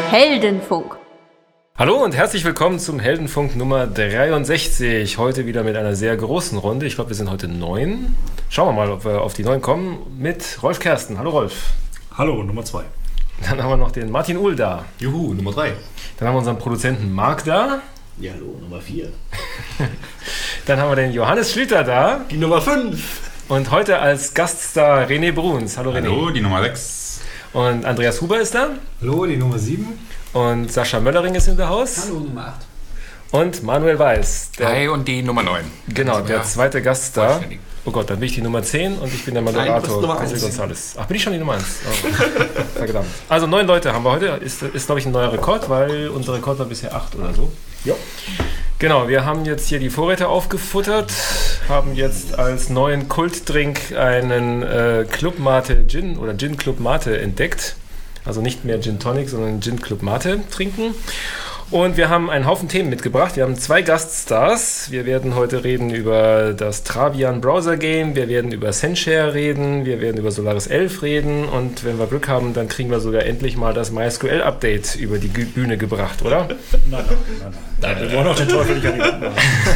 Heldenfunk. Hallo und herzlich willkommen zum Heldenfunk Nummer 63. Heute wieder mit einer sehr großen Runde. Ich glaube, wir sind heute 9. Schauen wir mal, ob wir auf die 9 kommen. Mit Rolf Kersten. Hallo Rolf. Hallo, Nummer 2. Dann haben wir noch den Martin Uhl da. Juhu, Nummer 3. Dann haben wir unseren Produzenten Marc da. Ja, hallo, Nummer 4. Dann haben wir den Johannes Schlüter da. Die Nummer 5. Und heute als Gaststar René Bruns. Hallo René. Hallo, die Nummer 6. Und Andreas Huber ist da. Hallo, die Nummer 7. Und Sascha Möllering ist in der Haus. Hallo, Nummer 8. Und Manuel Weiß. Hi, und die Nummer 9. Genau, der zweite Gaststar. Vollständig. Oh Gott, dann bin ich die Nummer 10 und ich bin der Moderator. Nein, du bist Nummer 1. González. Ach, bin ich schon die Nummer 1? Oh, verdammt. Also 9 Leute haben wir heute. Ist glaube ich, ein neuer Rekord, weil unser Rekord war bisher 8 oder so. Ja. Genau, wir haben jetzt hier die Vorräte aufgefuttert, haben jetzt als neuen Kultdrink einen Club Mate Gin oder Gin Club Mate entdeckt. Also nicht mehr Gin Tonic, sondern Gin Club Mate trinken. Und wir haben einen Haufen Themen mitgebracht. Wir haben 2 Gaststars. Wir werden heute reden über das Travian Browser Game. Wir werden über Sendshare reden. Wir werden über Solaris 11 reden. Und wenn wir Glück haben, dann kriegen wir sogar endlich mal das MySQL Update über die Bühne gebracht, oder? Nein. Wir wollen auch den Teufel nicht an die Wand machen.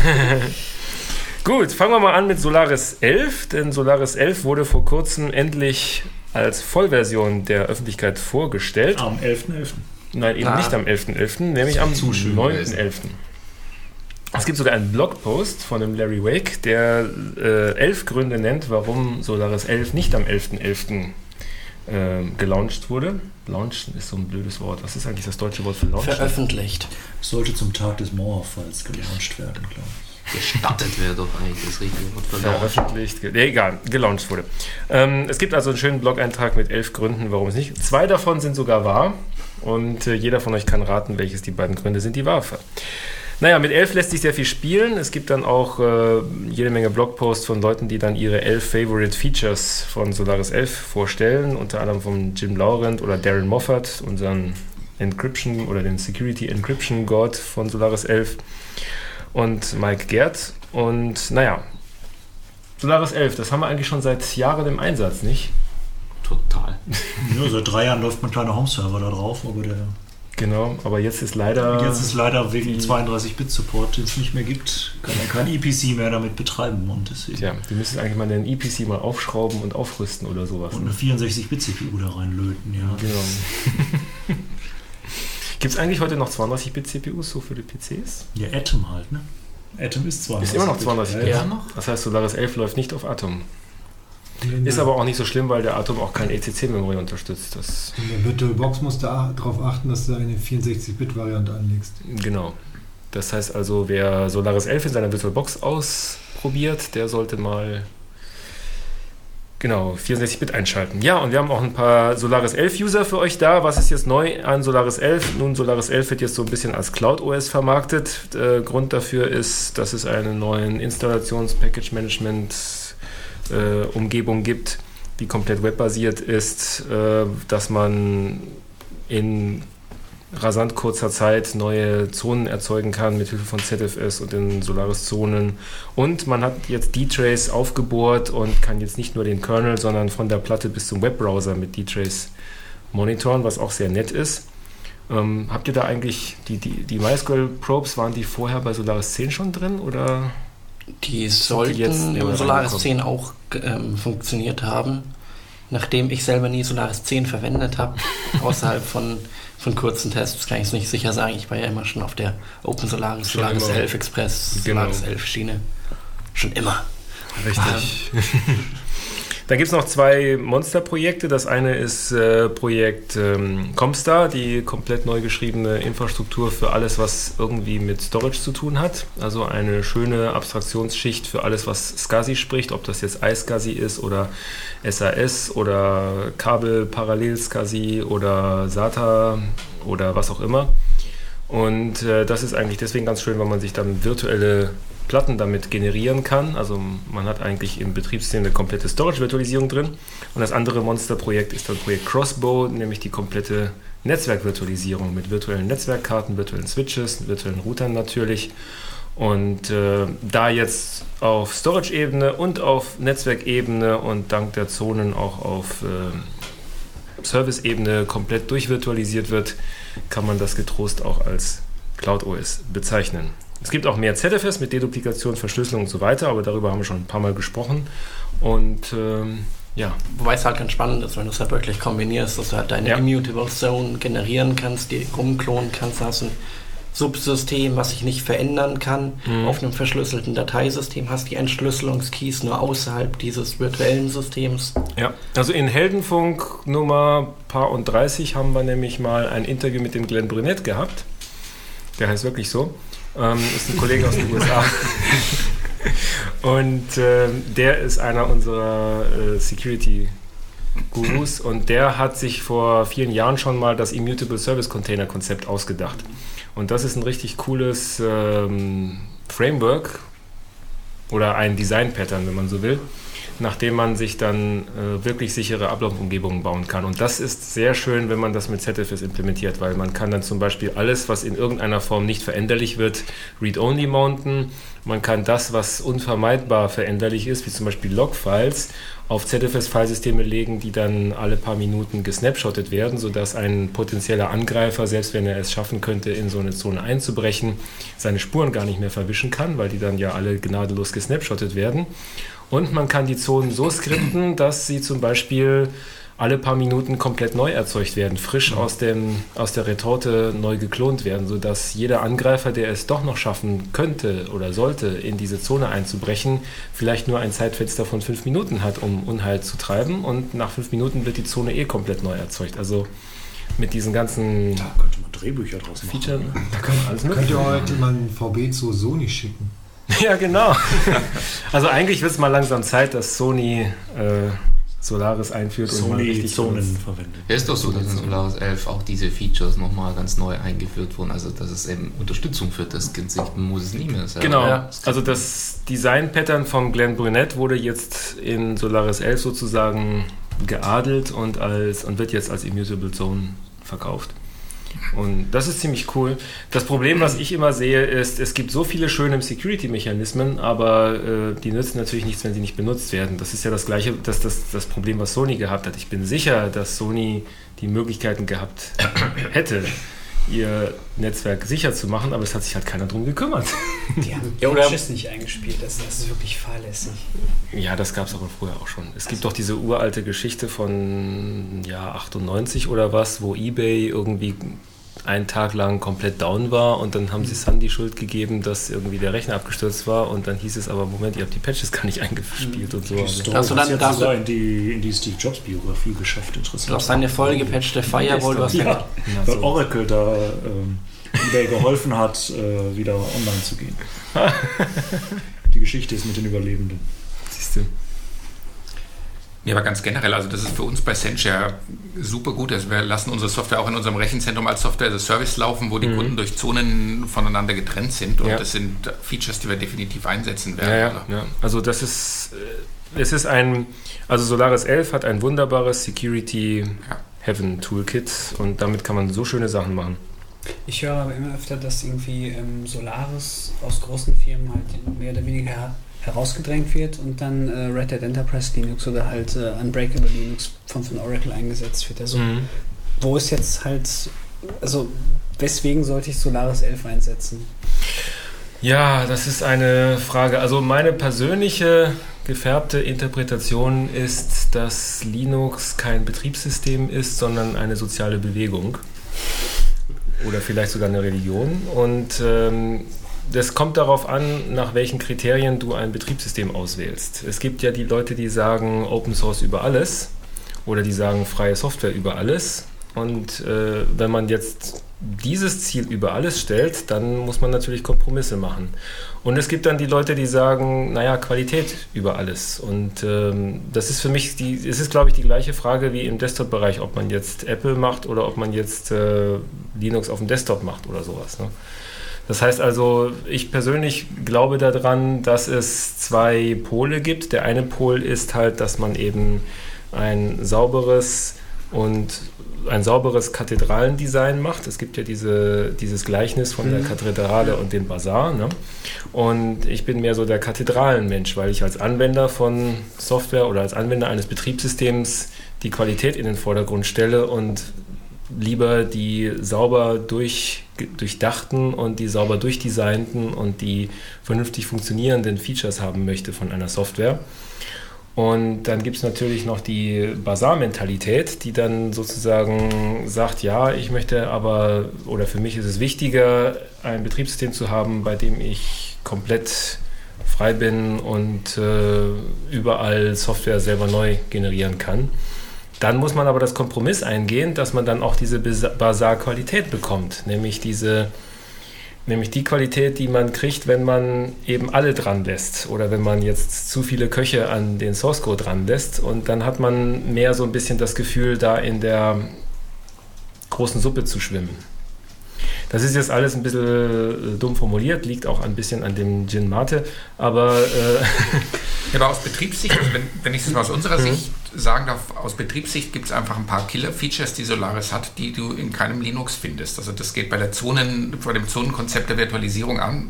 Gut, fangen wir mal an mit Solaris 11. Denn Solaris 11 wurde vor kurzem endlich als Vollversion der Öffentlichkeit vorgestellt. Am 11.11. Nein, eben nicht am 11.11., nämlich am 9.11. Es gibt sogar einen Blogpost von dem Larry Wake, der 11 Gründe nennt, warum Solaris 11 nicht am 11.11. Gelauncht wurde. Launchen ist so ein blödes Wort. Was ist eigentlich das deutsche Wort für launchen? Veröffentlicht. Sollte zum Tag des Mauerfalls gelauncht werden, glaube ich. Gestattet wäre doch eigentlich das richtige Wort für veröffentlicht. Egal, gelauncht wurde. Es gibt also einen schönen Blog-Eintrag mit 11 Gründen, warum es nicht. 2 davon sind sogar wahr. Und jeder von euch kann raten, welches die beiden Gründe sind, die wahr sind. Naja, mit 11 lässt sich sehr viel spielen. Es gibt dann auch jede Menge Blogposts von Leuten, die dann ihre 11 Favorite Features von Solaris 11 vorstellen. Unter anderem von Jim Laurent oder Darren Moffat, unseren Encryption oder den Security Encryption God von Solaris 11. Und Mike Gerd. Und naja, Solaris 11, das haben wir eigentlich schon seit Jahren im Einsatz, nicht? Total. Ja, seit 3 Jahren läuft mein kleiner Home-Server da drauf, aber Genau, aber jetzt ist leider wegen 32-Bit-Support, den es nicht mehr gibt, kann er kein EPC mehr damit betreiben. Und deswegen wir müssen eigentlich mal den EPC mal aufschrauben und aufrüsten oder sowas. Und eine 64-Bit-CPU da reinlöten, ja. Genau. Gibt es eigentlich heute noch 32-Bit-CPUs so für die PCs? Ja, Atom halt, ne? Atom ist 32. Ist immer noch 32-Bit. Ja, noch. Das heißt, Solaris 11 läuft nicht auf Atom. Ist aber auch nicht so schlimm, weil der Atom auch kein ECC-Memory unterstützt. In der VirtualBox musst du darauf achten, dass du eine 64-Bit-Variante anlegst. Genau. Das heißt also, wer Solaris 11 in seiner VirtualBox ausprobiert, der sollte mal 64-Bit einschalten. Ja, und wir haben auch ein paar Solaris 11 User für euch da. Was ist jetzt neu an Solaris 11? Nun, Solaris 11 wird jetzt so ein bisschen als Cloud OS vermarktet. Grund dafür ist, dass es einen neuen Installations-Package-Management Umgebung gibt, die komplett webbasiert ist, dass man in rasant kurzer Zeit neue Zonen erzeugen kann mit Hilfe von ZFS und den Solaris-Zonen. Und man hat jetzt D-Trace aufgebohrt und kann jetzt nicht nur den Kernel, sondern von der Platte bis zum Webbrowser mit D-Trace monitoren, was auch sehr nett ist. Habt ihr da eigentlich die MySQL-Probes, waren die vorher bei Solaris 10 schon drin, oder? Die sollten im Solaris 10 auch funktioniert haben, nachdem ich selber nie Solaris 10 verwendet habe, außerhalb von kurzen Tests, kann ich es nicht sicher sagen. Ich war ja immer schon auf der Open Solaris, Solaris 11 Express, Solaris 11 Schiene. Schon immer. Richtig. Da gibt es noch 2 Monsterprojekte. Das eine ist Projekt Comstar, die komplett neu geschriebene Infrastruktur für alles, was irgendwie mit Storage zu tun hat. Also eine schöne Abstraktionsschicht für alles, was SCSI spricht, ob das jetzt iSCSI ist oder SAS oder Kabel-Parallel-SCSI oder SATA oder was auch immer. Und das ist eigentlich deswegen ganz schön, weil man sich dann virtuelle Platten damit generieren kann. Also man hat eigentlich im Betriebssystem eine komplette Storage-Virtualisierung drin. Und das andere Monsterprojekt ist dann Projekt Crossbow, nämlich die komplette Netzwerkvirtualisierung mit virtuellen Netzwerkkarten, virtuellen Switches, virtuellen Routern natürlich. Und da jetzt auf Storage-Ebene und auf Netzwerkebene und dank der Zonen auch auf Service-Ebene komplett durchvirtualisiert wird, kann man das getrost auch als CloudOS bezeichnen. Es gibt auch mehr ZFS mit Deduplikation, Verschlüsselung und so weiter, aber darüber haben wir schon ein paar Mal gesprochen. Und Wobei es halt ganz spannend ist, wenn du es halt wirklich kombinierst, dass du halt deine Immutable Zone generieren kannst, die rumklonen kannst, hast ein Subsystem, was sich nicht verändern kann, auf einem verschlüsselten Dateisystem, hast die Entschlüsselungskeys nur außerhalb dieses virtuellen Systems. Ja, also in Heldenfunk Nummer paar und 30 haben wir nämlich mal ein Interview mit dem Glenn Brunette gehabt. Der heißt wirklich so. Ist ein Kollege aus den USA. Und der ist einer unserer Security-Gurus und der hat sich vor vielen Jahren schon mal das Immutable Service Container Konzept ausgedacht. Und das ist ein richtig cooles Framework oder ein Design-Pattern, wenn man so will, nachdem man sich dann wirklich sichere Ablaufumgebungen bauen kann. Und das ist sehr schön, wenn man das mit ZFS implementiert, weil man kann dann zum Beispiel alles, was in irgendeiner Form nicht veränderlich wird, read-only mounten. Man kann das, was unvermeidbar veränderlich ist, wie zum Beispiel Log-Files, auf ZFS-Filesysteme legen, die dann alle paar Minuten gesnapshottet werden, sodass ein potenzieller Angreifer, selbst wenn er es schaffen könnte, in so eine Zone einzubrechen, seine Spuren gar nicht mehr verwischen kann, weil die dann ja alle gnadenlos gesnapshottet werden. Und man kann die Zonen so skripten, dass sie zum Beispiel alle paar Minuten komplett neu erzeugt werden, frisch aus der Retorte neu geklont werden, sodass jeder Angreifer, der es doch noch schaffen könnte oder sollte, in diese Zone einzubrechen, vielleicht nur ein Zeitfenster von 5 Minuten hat, um Unheil zu treiben, und nach 5 Minuten wird die Zone komplett neu erzeugt. Also mit diesen ganzen Da könnte man Drehbücher draus machen. Features, da kann man alles Könnt ihr heute mal ein VB zu Sony schicken? Ja, genau. Also eigentlich wird es mal langsam Zeit, dass Sony Solaris einführt und mal richtig Zonen verwendet. Ja, ist doch so, dass in Solaris 11 auch diese Features nochmal ganz neu eingeführt wurden. Also, dass es eben Unterstützung für das gibt. Man muss es nie mehr selber. Genau, Ja. also das Design-Pattern von Glenn Brunette wurde jetzt in Solaris 11 sozusagen geadelt und wird jetzt als Immutable Zone verkauft. Und das ist ziemlich cool. Das Problem, was ich immer sehe, ist, es gibt so viele schöne Security-Mechanismen, aber die nützen natürlich nichts, wenn sie nicht benutzt werden. Das ist ja das gleiche, das Problem, was Sony gehabt hat. Ich bin sicher, dass Sony die Möglichkeiten gehabt hätte, ihr Netzwerk sicher zu machen, aber es hat sich halt keiner drum gekümmert. Die haben Patches nicht eingespielt, das ist wirklich fahrlässig. Ja, das gab es aber früher auch schon. Es gibt doch diese uralte Geschichte von Jahr 98 oder was, wo eBay irgendwie einen Tag lang komplett down war und dann haben sie Sun die Schuld gegeben, dass irgendwie der Rechner abgestürzt war und dann hieß es aber, Moment, ihr habt die Patches gar nicht eingespielt und so. Die Story Also hat dann ja sogar in die Steve Jobs Biografie geschafft, interessant. Du hast eine Voll gepatchte Firewall, du hast Ja, weil Oracle da eBay geholfen hat, wieder online zu gehen. Die Geschichte ist mit den Überlebenden. Siehst du. Ja, aber ganz generell, also das ist für uns bei Sentia super gut. Also wir lassen unsere Software auch in unserem Rechenzentrum als Software as a Service laufen, wo die Kunden durch Zonen voneinander getrennt sind. Und das sind Features, die wir definitiv einsetzen werden. Ja. Also das ist, also Solaris 11 hat ein wunderbares Security Heaven Toolkit und damit kann man so schöne Sachen machen. Ich höre aber immer öfter, dass irgendwie Solaris aus großen Firmen halt mehr oder weniger herausgedrängt wird und dann Red Hat Enterprise Linux oder halt Unbreakable Linux von Oracle eingesetzt wird. Also wo ist jetzt halt, also weswegen sollte ich Solaris 11 einsetzen? Ja, das ist eine Frage. Also meine persönliche gefärbte Interpretation ist, dass Linux kein Betriebssystem ist, sondern eine soziale Bewegung. Oder vielleicht sogar eine Religion. Und das kommt darauf an, nach welchen Kriterien du ein Betriebssystem auswählst. Es gibt ja die Leute, die sagen Open Source über alles oder die sagen freie Software über alles. Und wenn man jetzt dieses Ziel über alles stellt, dann muss man natürlich Kompromisse machen. Und es gibt dann die Leute, die sagen, naja, Qualität über alles. Und das ist für mich, es ist, glaube ich, die gleiche Frage wie im Desktop-Bereich, ob man jetzt Apple macht oder ob man jetzt Linux auf dem Desktop macht oder sowas. Ne? Das heißt also, ich persönlich glaube daran, dass es zwei Pole gibt. Der eine Pol ist halt, dass man eben ein sauberes Kathedralendesign macht. Es gibt ja dieses Gleichnis von der Kathedrale und dem Basar. Ne? Und ich bin mehr so der Kathedralenmensch, weil ich als Anwender von Software oder als Anwender eines Betriebssystems die Qualität in den Vordergrund stelle und lieber die sauber durchdachten und die sauber durchdesignten und die vernünftig funktionierenden Features haben möchte von einer Software. Und dann gibt es natürlich noch die Basar-Mentalität, die dann sozusagen sagt, ja, ich möchte aber, oder für mich ist es wichtiger, ein Betriebssystem zu haben, bei dem ich komplett frei bin und überall Software selber neu generieren kann. Dann muss man aber das Kompromiss eingehen, dass man dann auch diese Basar-Qualität bekommt, nämlich die Qualität, die man kriegt, wenn man eben alle dran lässt oder wenn man jetzt zu viele Köche an den Source Code dran lässt, und dann hat man mehr so ein bisschen das Gefühl, da in der großen Suppe zu schwimmen. Das ist jetzt alles ein bisschen dumm formuliert, liegt auch ein bisschen an dem Gin Mate, aber... Ja, aber aus Betriebssicht, wenn ich es mal aus unserer Sicht sagen darf, aus Betriebssicht gibt es einfach ein paar Killer-Features, die Solaris hat, die du in keinem Linux findest. Also das geht bei dem Zonenkonzept der Virtualisierung an,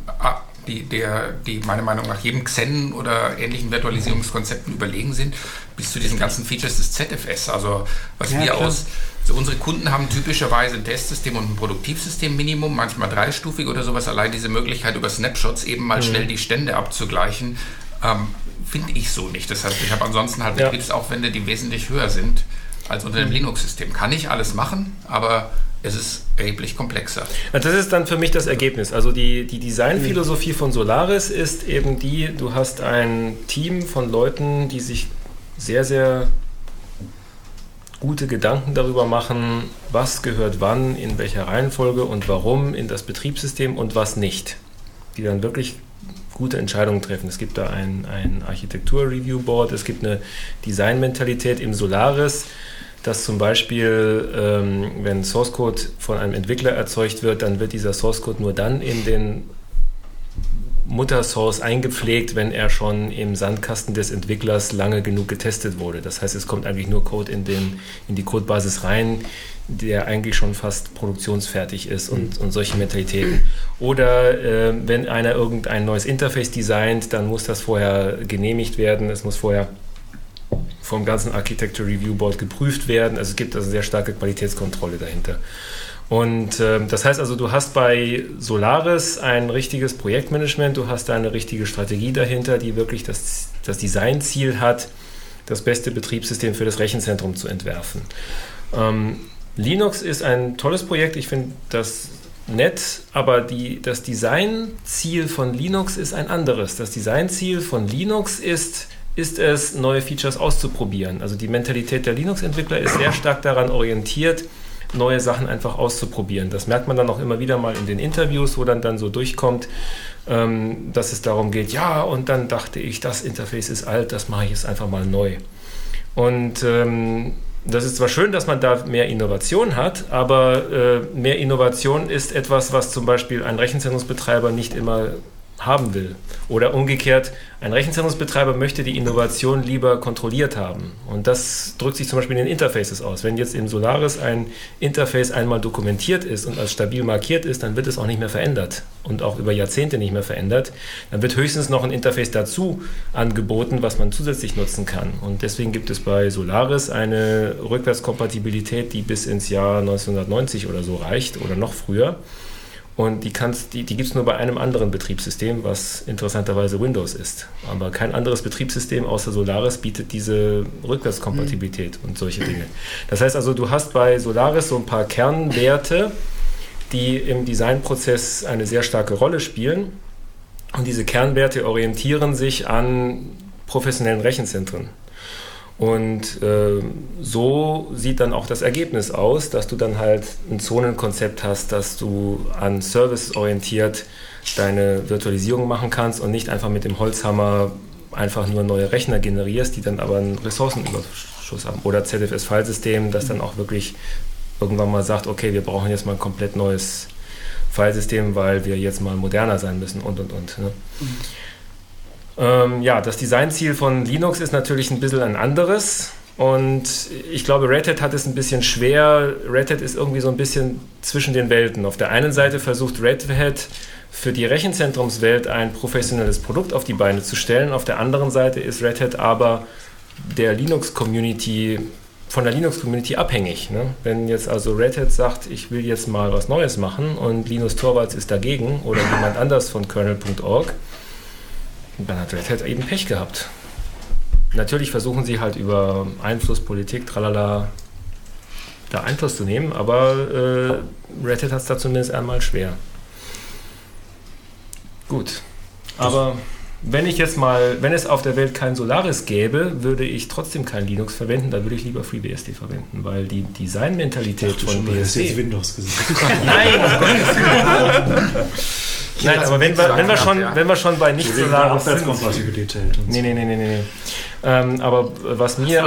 die meiner Meinung nach jedem Xen oder ähnlichen Virtualisierungskonzepten überlegen sind, bis zu diesen ganzen Features des ZFS. Also unsere Kunden haben typischerweise ein Testsystem und ein Produktivsystem Minimum, manchmal 3-stufig oder sowas. Allein diese Möglichkeit, über Snapshots eben mal schnell die Stände abzugleichen, finde ich so nicht. Das heißt, ich habe ansonsten halt Betriebsaufwände, die wesentlich höher sind als unter dem Linux-System. Kann ich alles machen, aber es ist erheblich komplexer. Das ist dann für mich das Ergebnis. Also die Designphilosophie von Solaris ist eben du hast ein Team von Leuten, die sich sehr, sehr gute Gedanken darüber machen, was gehört wann, in welcher Reihenfolge und warum in das Betriebssystem und was nicht. Die dann wirklich gute Entscheidungen treffen. Es gibt da ein Architektur-Review-Board, es gibt eine Design-Mentalität im Solaris, dass zum Beispiel, wenn Source Code von einem Entwickler erzeugt wird, dann wird dieser Source Code nur dann in den Muttersource eingepflegt, wenn er schon im Sandkasten des Entwicklers lange genug getestet wurde. Das heißt, es kommt eigentlich nur Code in die Codebasis rein, der eigentlich schon fast produktionsfertig ist und solche Mentalitäten. Oder wenn einer irgendein neues Interface designt, dann muss das vorher genehmigt werden. Es muss vorher vom ganzen Architecture Review Board geprüft werden. Also es gibt also sehr starke Qualitätskontrolle dahinter. Und das heißt also, du hast bei Solaris ein richtiges Projektmanagement, du hast eine richtige Strategie dahinter, die wirklich das Designziel hat, das beste Betriebssystem für das Rechenzentrum zu entwerfen. Linux ist ein tolles Projekt, ich finde das nett, aber das Designziel von Linux ist ein anderes. Das Designziel von Linux ist es, neue Features auszuprobieren. Also die Mentalität der Linux-Entwickler ist sehr stark daran orientiert, neue Sachen einfach auszuprobieren. Das merkt man dann auch immer wieder mal in den Interviews, wo dann so durchkommt, dass es darum geht, ja, und dann dachte ich, das Interface ist alt, das mache ich jetzt einfach mal neu. Und das ist zwar schön, dass man da mehr Innovation hat, aber mehr Innovation ist etwas, was zum Beispiel ein Rechenzentrumsbetreiber nicht immer haben will. Oder umgekehrt, ein Rechenzentrumsbetreiber möchte die Innovation lieber kontrolliert haben. Und das drückt sich zum Beispiel in den Interfaces aus. Wenn jetzt im Solaris ein Interface einmal dokumentiert ist und als stabil markiert ist, dann wird es auch nicht mehr verändert und auch über Jahrzehnte nicht mehr verändert. Dann wird höchstens noch ein Interface dazu angeboten, was man zusätzlich nutzen kann. Und deswegen gibt es bei Solaris eine Rückwärtskompatibilität, die bis ins Jahr 1990 oder so reicht oder noch früher. Und die gibt es nur bei einem anderen Betriebssystem, was interessanterweise Windows ist. Aber kein anderes Betriebssystem außer Solaris bietet diese Rückwärtskompatibilität und solche Dinge. Das heißt also, du hast bei Solaris so ein paar Kernwerte, die im Designprozess eine sehr starke Rolle spielen. Und diese Kernwerte orientieren sich an professionellen Rechenzentren. Und so sieht dann auch das Ergebnis aus, dass du dann halt ein Zonenkonzept hast, dass du an Service orientiert deine Virtualisierung machen kannst und nicht einfach mit dem Holzhammer einfach nur neue Rechner generierst, die dann aber einen Ressourcenüberschuss haben. Oder ZFS-Filesystem, das dann auch wirklich irgendwann mal sagt, okay, wir brauchen jetzt mal ein komplett neues Filesystem, weil wir jetzt mal moderner sein müssen und. Ne? Ja, das Designziel von Linux ist natürlich ein bisschen ein anderes und ich glaube, Red Hat hat es ein bisschen schwer. Red Hat ist irgendwie so ein bisschen zwischen den Welten. Auf der einen Seite versucht Red Hat für die Rechenzentrumswelt ein professionelles Produkt auf die Beine zu stellen. Auf der anderen Seite ist Red Hat aber der Linux-Community von der Linux-Community abhängig. Ne? Wenn jetzt also Red Hat sagt, ich will jetzt mal was Neues machen und Linus Torvalds ist dagegen oder jemand anders von kernel.org, dann hat Red Hat eben Pech gehabt. Natürlich versuchen sie halt über Einfluss, Politik, tralala, da Einfluss zu nehmen, aber Red Hat hat es da zumindest einmal schwer. Gut, aber wenn es auf der Welt kein Solaris gäbe, würde ich trotzdem kein Linux verwenden, dann würde ich lieber FreeBSD verwenden, weil die Designmentalität von BSD... jetzt Windows gesagt. Nein, Nein, aber wenn wir schon bei nicht Solaris sind... Nee. Aber was mir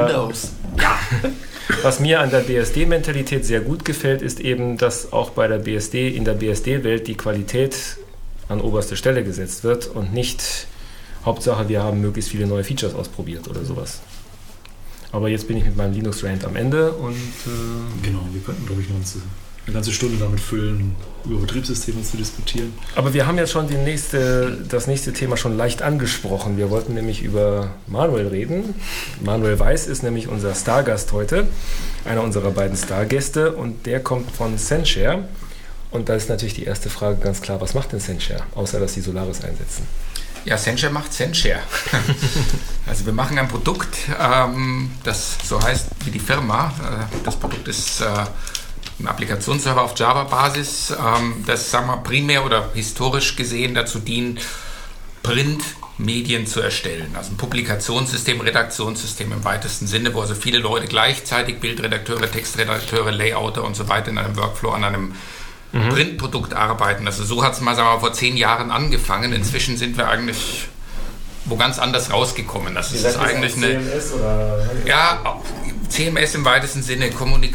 an der BSD-Mentalität sehr gut gefällt, ist eben, dass auch bei der in der BSD-Welt die Qualität an oberste Stelle gesetzt wird und nicht Hauptsache, wir haben möglichst viele neue Features ausprobiert oder sowas. Aber jetzt bin ich mit meinem Linux-Rant am Ende und... Genau, wir könnten, glaube ich, noch eine ganze Stunde damit füllen, über Betriebssysteme zu diskutieren. Aber wir haben jetzt schon das nächste Thema schon leicht angesprochen. Wir wollten nämlich über Manuel reden. Manuel Weiß ist nämlich unser Stargast heute, einer unserer beiden Stargäste, und der kommt von Senshare. Und da ist natürlich die erste Frage ganz klar, was macht denn Senshare, außer dass sie Solaris einsetzen? Ja, Senshare macht Senshare. Also wir machen ein Produkt, das so heißt wie die Firma. Das Produkt ist ein Applikationsserver auf Java-Basis, das, sagen wir, primär oder historisch gesehen dazu dient, Printmedien zu erstellen. Also ein Publikationssystem, Redaktionssystem im weitesten Sinne, wo also viele Leute gleichzeitig, Bildredakteure, Textredakteure, Layouter und so weiter in einem Workflow an einem Printprodukt arbeiten. Also so hat es mal, sagen wir mal, vor 10 Jahren angefangen. Inzwischen sind wir eigentlich wo ganz anders rausgekommen. Das ist eigentlich eine CMS oder? Ja, CMS im weitesten Sinne,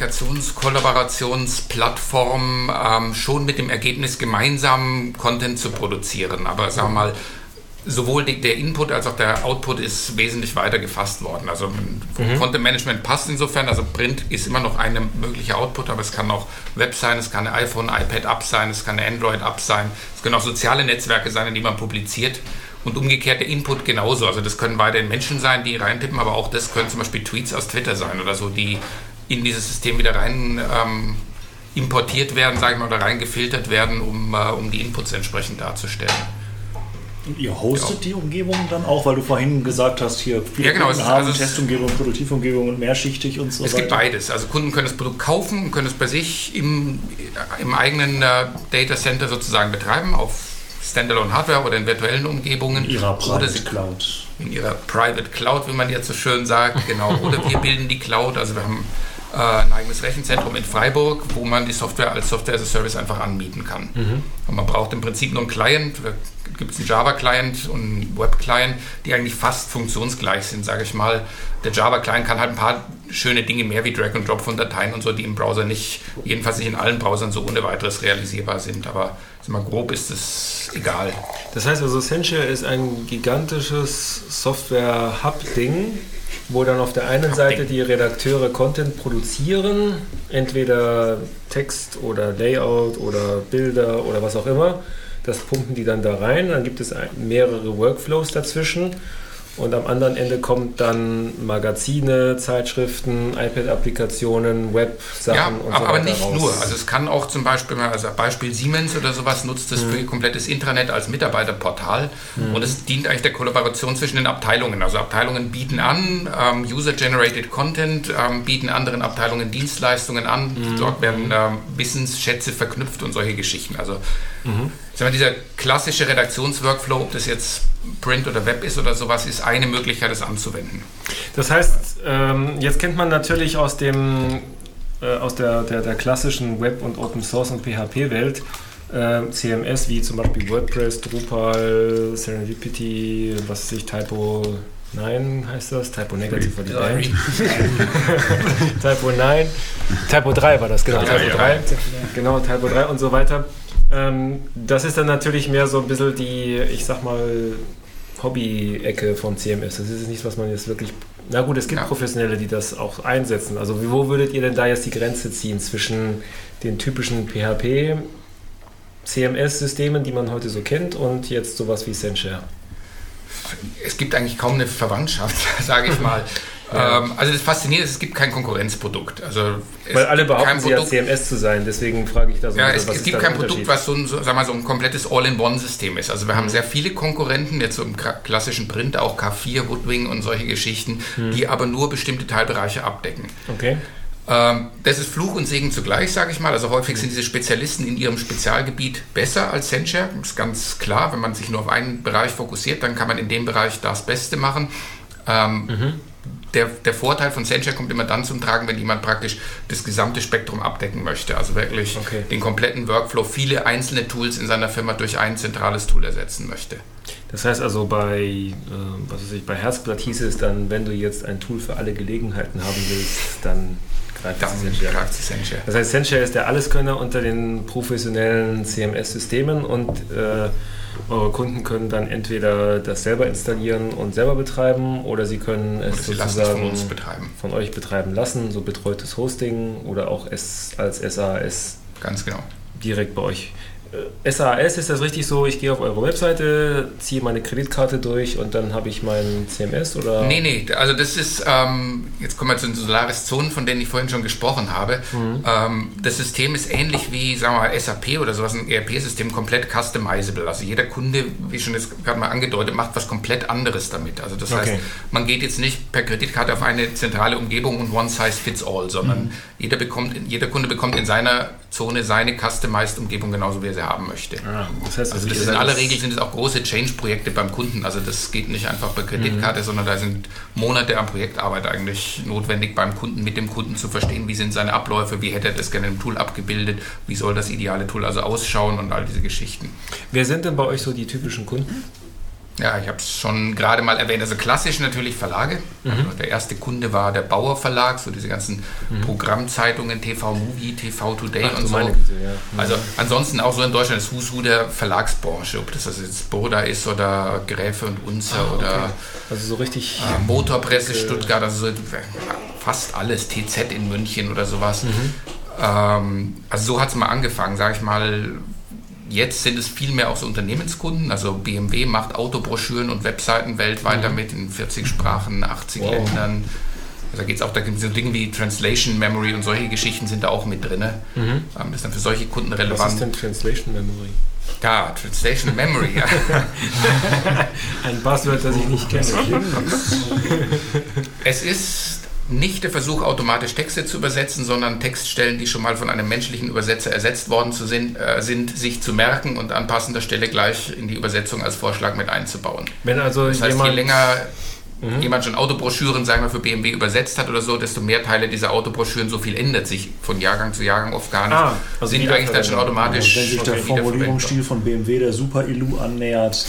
Kollaborationsplattform, schon mit dem Ergebnis, gemeinsam Content zu produzieren. Aber sagen wir mal, sowohl der Input als auch der Output ist wesentlich weiter gefasst worden. Also Content Management passt insofern, also Print ist immer noch eine mögliche Output, aber es kann auch Web sein, es kann eine iPhone, iPad-App sein, es kann eine Android-App sein, es können auch soziale Netzwerke sein, in die man publiziert. Und umgekehrt der Input genauso. Also das können weiterhin Menschen sein, die reintippen, aber auch das können zum Beispiel Tweets aus Twitter sein oder so, die in dieses System wieder rein importiert werden, sage ich mal, oder reingefiltert werden, um die Inputs entsprechend darzustellen. Und ihr hostet die Umgebung dann auch, weil du vorhin gesagt hast, hier viele Kunden haben Testumgebung, Produktivumgebung und mehrschichtig und so weiter. Es gibt beides. Also Kunden können das Produkt kaufen und können es bei sich im eigenen Data Center sozusagen betreiben, auf Standalone-Hardware oder in virtuellen Umgebungen. In ihrer Private Cloud. In ihrer Private Cloud, wie man jetzt so schön sagt, genau. Oder wir bilden die Cloud, also wir haben ein eigenes Rechenzentrum in Freiburg, wo man die Software als Software as a Service einfach anbieten kann. Und man braucht im Prinzip nur einen Client, da gibt es einen Java-Client und einen Web-Client, die eigentlich fast funktionsgleich sind, sage ich mal. Der Java-Client kann halt ein paar schöne Dinge mehr wie Drag and Drop von Dateien und so, die im Browser nicht, jedenfalls nicht in allen Browsern so ohne weiteres realisierbar sind, aber mal grob ist es egal. Das heißt also, Senshare ist ein gigantisches Software-Hub-Ding, wo dann auf der einen Seite die Redakteure Content produzieren, entweder Text oder Layout oder Bilder oder was auch immer. Das pumpen die dann da rein, dann gibt es mehrere Workflows dazwischen. Und am anderen Ende kommt dann Magazine, Zeitschriften, iPad-Applikationen, Web-Sachen ja, und so weiter. Aber nicht nur. Also es kann auch zum Beispiel, also Beispiel Siemens oder sowas nutzt das für ihr komplettes Intranet als Mitarbeiterportal. Und es dient eigentlich der Kollaboration zwischen den Abteilungen. Also Abteilungen bieten an, User-Generated Content, bieten anderen Abteilungen Dienstleistungen an. Dort werden Wissensschätze verknüpft und solche Geschichten. Also sagen wir, dieser klassische Redaktionsworkflow, ob das jetzt Print oder Web ist oder sowas, ist eine Möglichkeit, das anzuwenden. Das heißt, jetzt kennt man natürlich aus der klassischen Web- und Open-Source- und PHP-Welt CMS wie zum Beispiel WordPress, Drupal, Serendipity, was weiß ich, Typo 9 heißt das, Typo Negative für die Band. Typo 9, Typo 3 war das, genau, Typo 3, genau, Typo 3 und so weiter. Das ist dann natürlich mehr so ein bisschen die, ich sag mal, Hobby-Ecke vom CMS. Das ist nichts, was man jetzt wirklich... Na gut, es gibt Professionelle, die das auch einsetzen. Also wo würdet ihr denn da jetzt die Grenze ziehen zwischen den typischen PHP-CMS-Systemen, die man heute so kennt, und jetzt sowas wie Senshare? Es gibt eigentlich kaum eine Verwandtschaft, sage ich mal. Also das Faszinierende ist, es gibt kein Konkurrenzprodukt. Also weil alle behaupten, sie ja CMS zu sein, deswegen frage ich da so. Ja, es gibt kein Produkt, was so ein komplettes All-in-One-System ist. Also wir haben sehr viele Konkurrenten, jetzt so im klassischen Print, auch K4, Woodwing und solche Geschichten, die aber nur bestimmte Teilbereiche abdecken. Okay. Das ist Fluch und Segen zugleich, sage ich mal. Also häufig sind diese Spezialisten in ihrem Spezialgebiet besser als Senshare. Das ist ganz klar, wenn man sich nur auf einen Bereich fokussiert, dann kann man in dem Bereich das Beste machen. Der Vorteil von Senshare kommt immer dann zum Tragen, wenn jemand praktisch das gesamte Spektrum abdecken möchte. Also wirklich den kompletten Workflow, viele einzelne Tools in seiner Firma durch ein zentrales Tool ersetzen möchte. Das heißt also bei Herzblatt hieß es dann, wenn du jetzt ein Tool für alle Gelegenheiten haben willst, dann greift Senshare. Das heißt, Senshare ist der Alleskönner unter den professionellen CMS-Systemen und eure Kunden können dann entweder das selber installieren und selber betreiben oder sie können es sozusagen von euch betreiben lassen, so betreutes Hosting oder auch es als SAS ganz genau direkt bei euch. SAS, ist das richtig so, ich gehe auf eure Webseite, ziehe meine Kreditkarte durch und dann habe ich mein CMS oder? Nee, also das ist, jetzt kommen wir zu den Solaris Zonen, von denen ich vorhin schon gesprochen habe. Das System ist ähnlich wie, sagen wir mal, SAP oder sowas, ein ERP-System, komplett customizable. Also jeder Kunde, wie schon jetzt gerade mal angedeutet, macht was komplett anderes damit. Also das heißt, man geht jetzt nicht per Kreditkarte auf eine zentrale Umgebung und one size fits all, sondern jeder Kunde bekommt in seiner Zone seine customized Umgebung genauso, wie er sie haben möchte. Das heißt, also in aller Regel sind es auch große Change-Projekte beim Kunden. Also das geht nicht einfach per Kreditkarte, sondern da sind Monate an Projektarbeit eigentlich notwendig beim Kunden, mit dem Kunden zu verstehen, wie sind seine Abläufe, wie hätte er das gerne im Tool abgebildet, wie soll das ideale Tool also ausschauen und all diese Geschichten. Wer sind denn bei euch so die typischen Kunden? Ja, ich habe es schon gerade mal erwähnt. Also klassisch natürlich Verlage. Also der erste Kunde war der Bauer Verlag, so diese ganzen Programmzeitungen, TV Movie, TV Today und so. Also ansonsten auch so in Deutschland das Who's Who der Verlagsbranche, ob das also jetzt Burda ist oder Gräfe und Unzer oder also so richtig Motorpresse Stuttgart, also so fast alles, TZ in München oder sowas. Also so hat es mal angefangen, sage ich mal. Jetzt sind es viel mehr auch so Unternehmenskunden, also BMW macht Autobroschüren und Webseiten weltweit damit in 40 Sprachen, 80 Ländern. Also da gibt es so Dinge wie Translation Memory und solche Geschichten sind da auch mit drin. Das ist dann für solche Kunden relevant. Was ist denn Translation Memory? Ja, Translation Memory, ja. Ein Buzzword, das ich nicht kenne. Es ist nicht der Versuch, automatisch Texte zu übersetzen, sondern Textstellen, die schon mal von einem menschlichen Übersetzer ersetzt worden sind, sich zu merken und an passender Stelle gleich in die Übersetzung als Vorschlag mit einzubauen. Wenn also das heißt, je länger jemand schon Autobroschüren, sagen wir, für BMW übersetzt hat oder so, desto mehr Teile dieser Autobroschüren, so viel ändert sich von Jahrgang zu Jahrgang oft gar nicht, also sind eigentlich dann schon automatisch. Wenn sich der Formulierungsstil von BMW der Super Ilu annähert,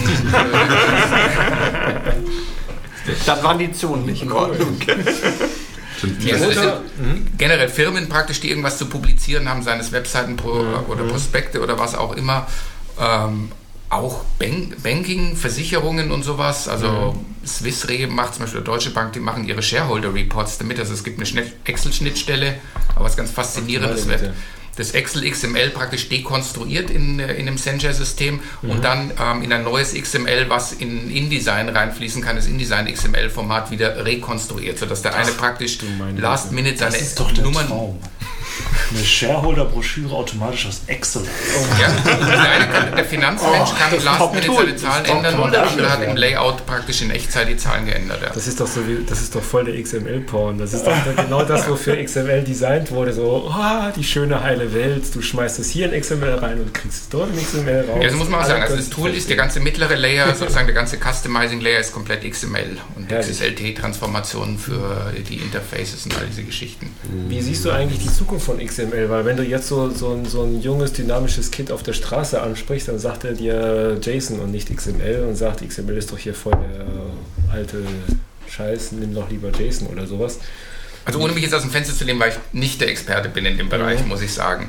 dann waren die Zonen nicht in Ordnung. Also das sind generell Firmen praktisch, die irgendwas zu publizieren haben, seines Webseiten oder Prospekte oder was auch immer. Auch Banking, Versicherungen und sowas. Also Swiss Re macht zum Beispiel, Deutsche Bank, die machen ihre Shareholder Reports damit. Also es gibt eine Excel-Schnittstelle, aber was ganz Faszinierendes wird. Das Excel XML praktisch dekonstruiert in einem Senshare-System und dann in ein neues XML, was in InDesign reinfließen kann, das InDesign XML-Format wieder rekonstruiert, sodass der eine praktisch Last Minute seine Nummern... Traum. Eine Shareholder-Broschüre automatisch aus Excel. Der Finanzmensch kann Last Minute seine Zahlen ändern und der andere hat im Layout praktisch in Echtzeit die Zahlen geändert. Ja. Das ist doch voll der XML-Porn. Das ist doch genau das, wofür XML designt wurde. So, die schöne heile Welt. Du schmeißt es hier in XML rein und kriegst dort in XML raus. Ja, das muss man auch sagen. Also das Tool ist der ganze mittlere Layer, sozusagen der ganze Customizing-Layer ist komplett XML und XSLT-Transformationen für die Interfaces und all diese Geschichten. Wie siehst du eigentlich die Zukunft von XML? Weil wenn du jetzt so ein junges, dynamisches Kind auf der Straße ansprichst, dann sagt er dir JSON und nicht XML und sagt, XML ist doch hier voll der alte Scheiß, nimm doch lieber JSON oder sowas. Also ohne mich jetzt aus dem Fenster zu lehnen, weil ich nicht der Experte bin in dem Bereich, muss ich sagen.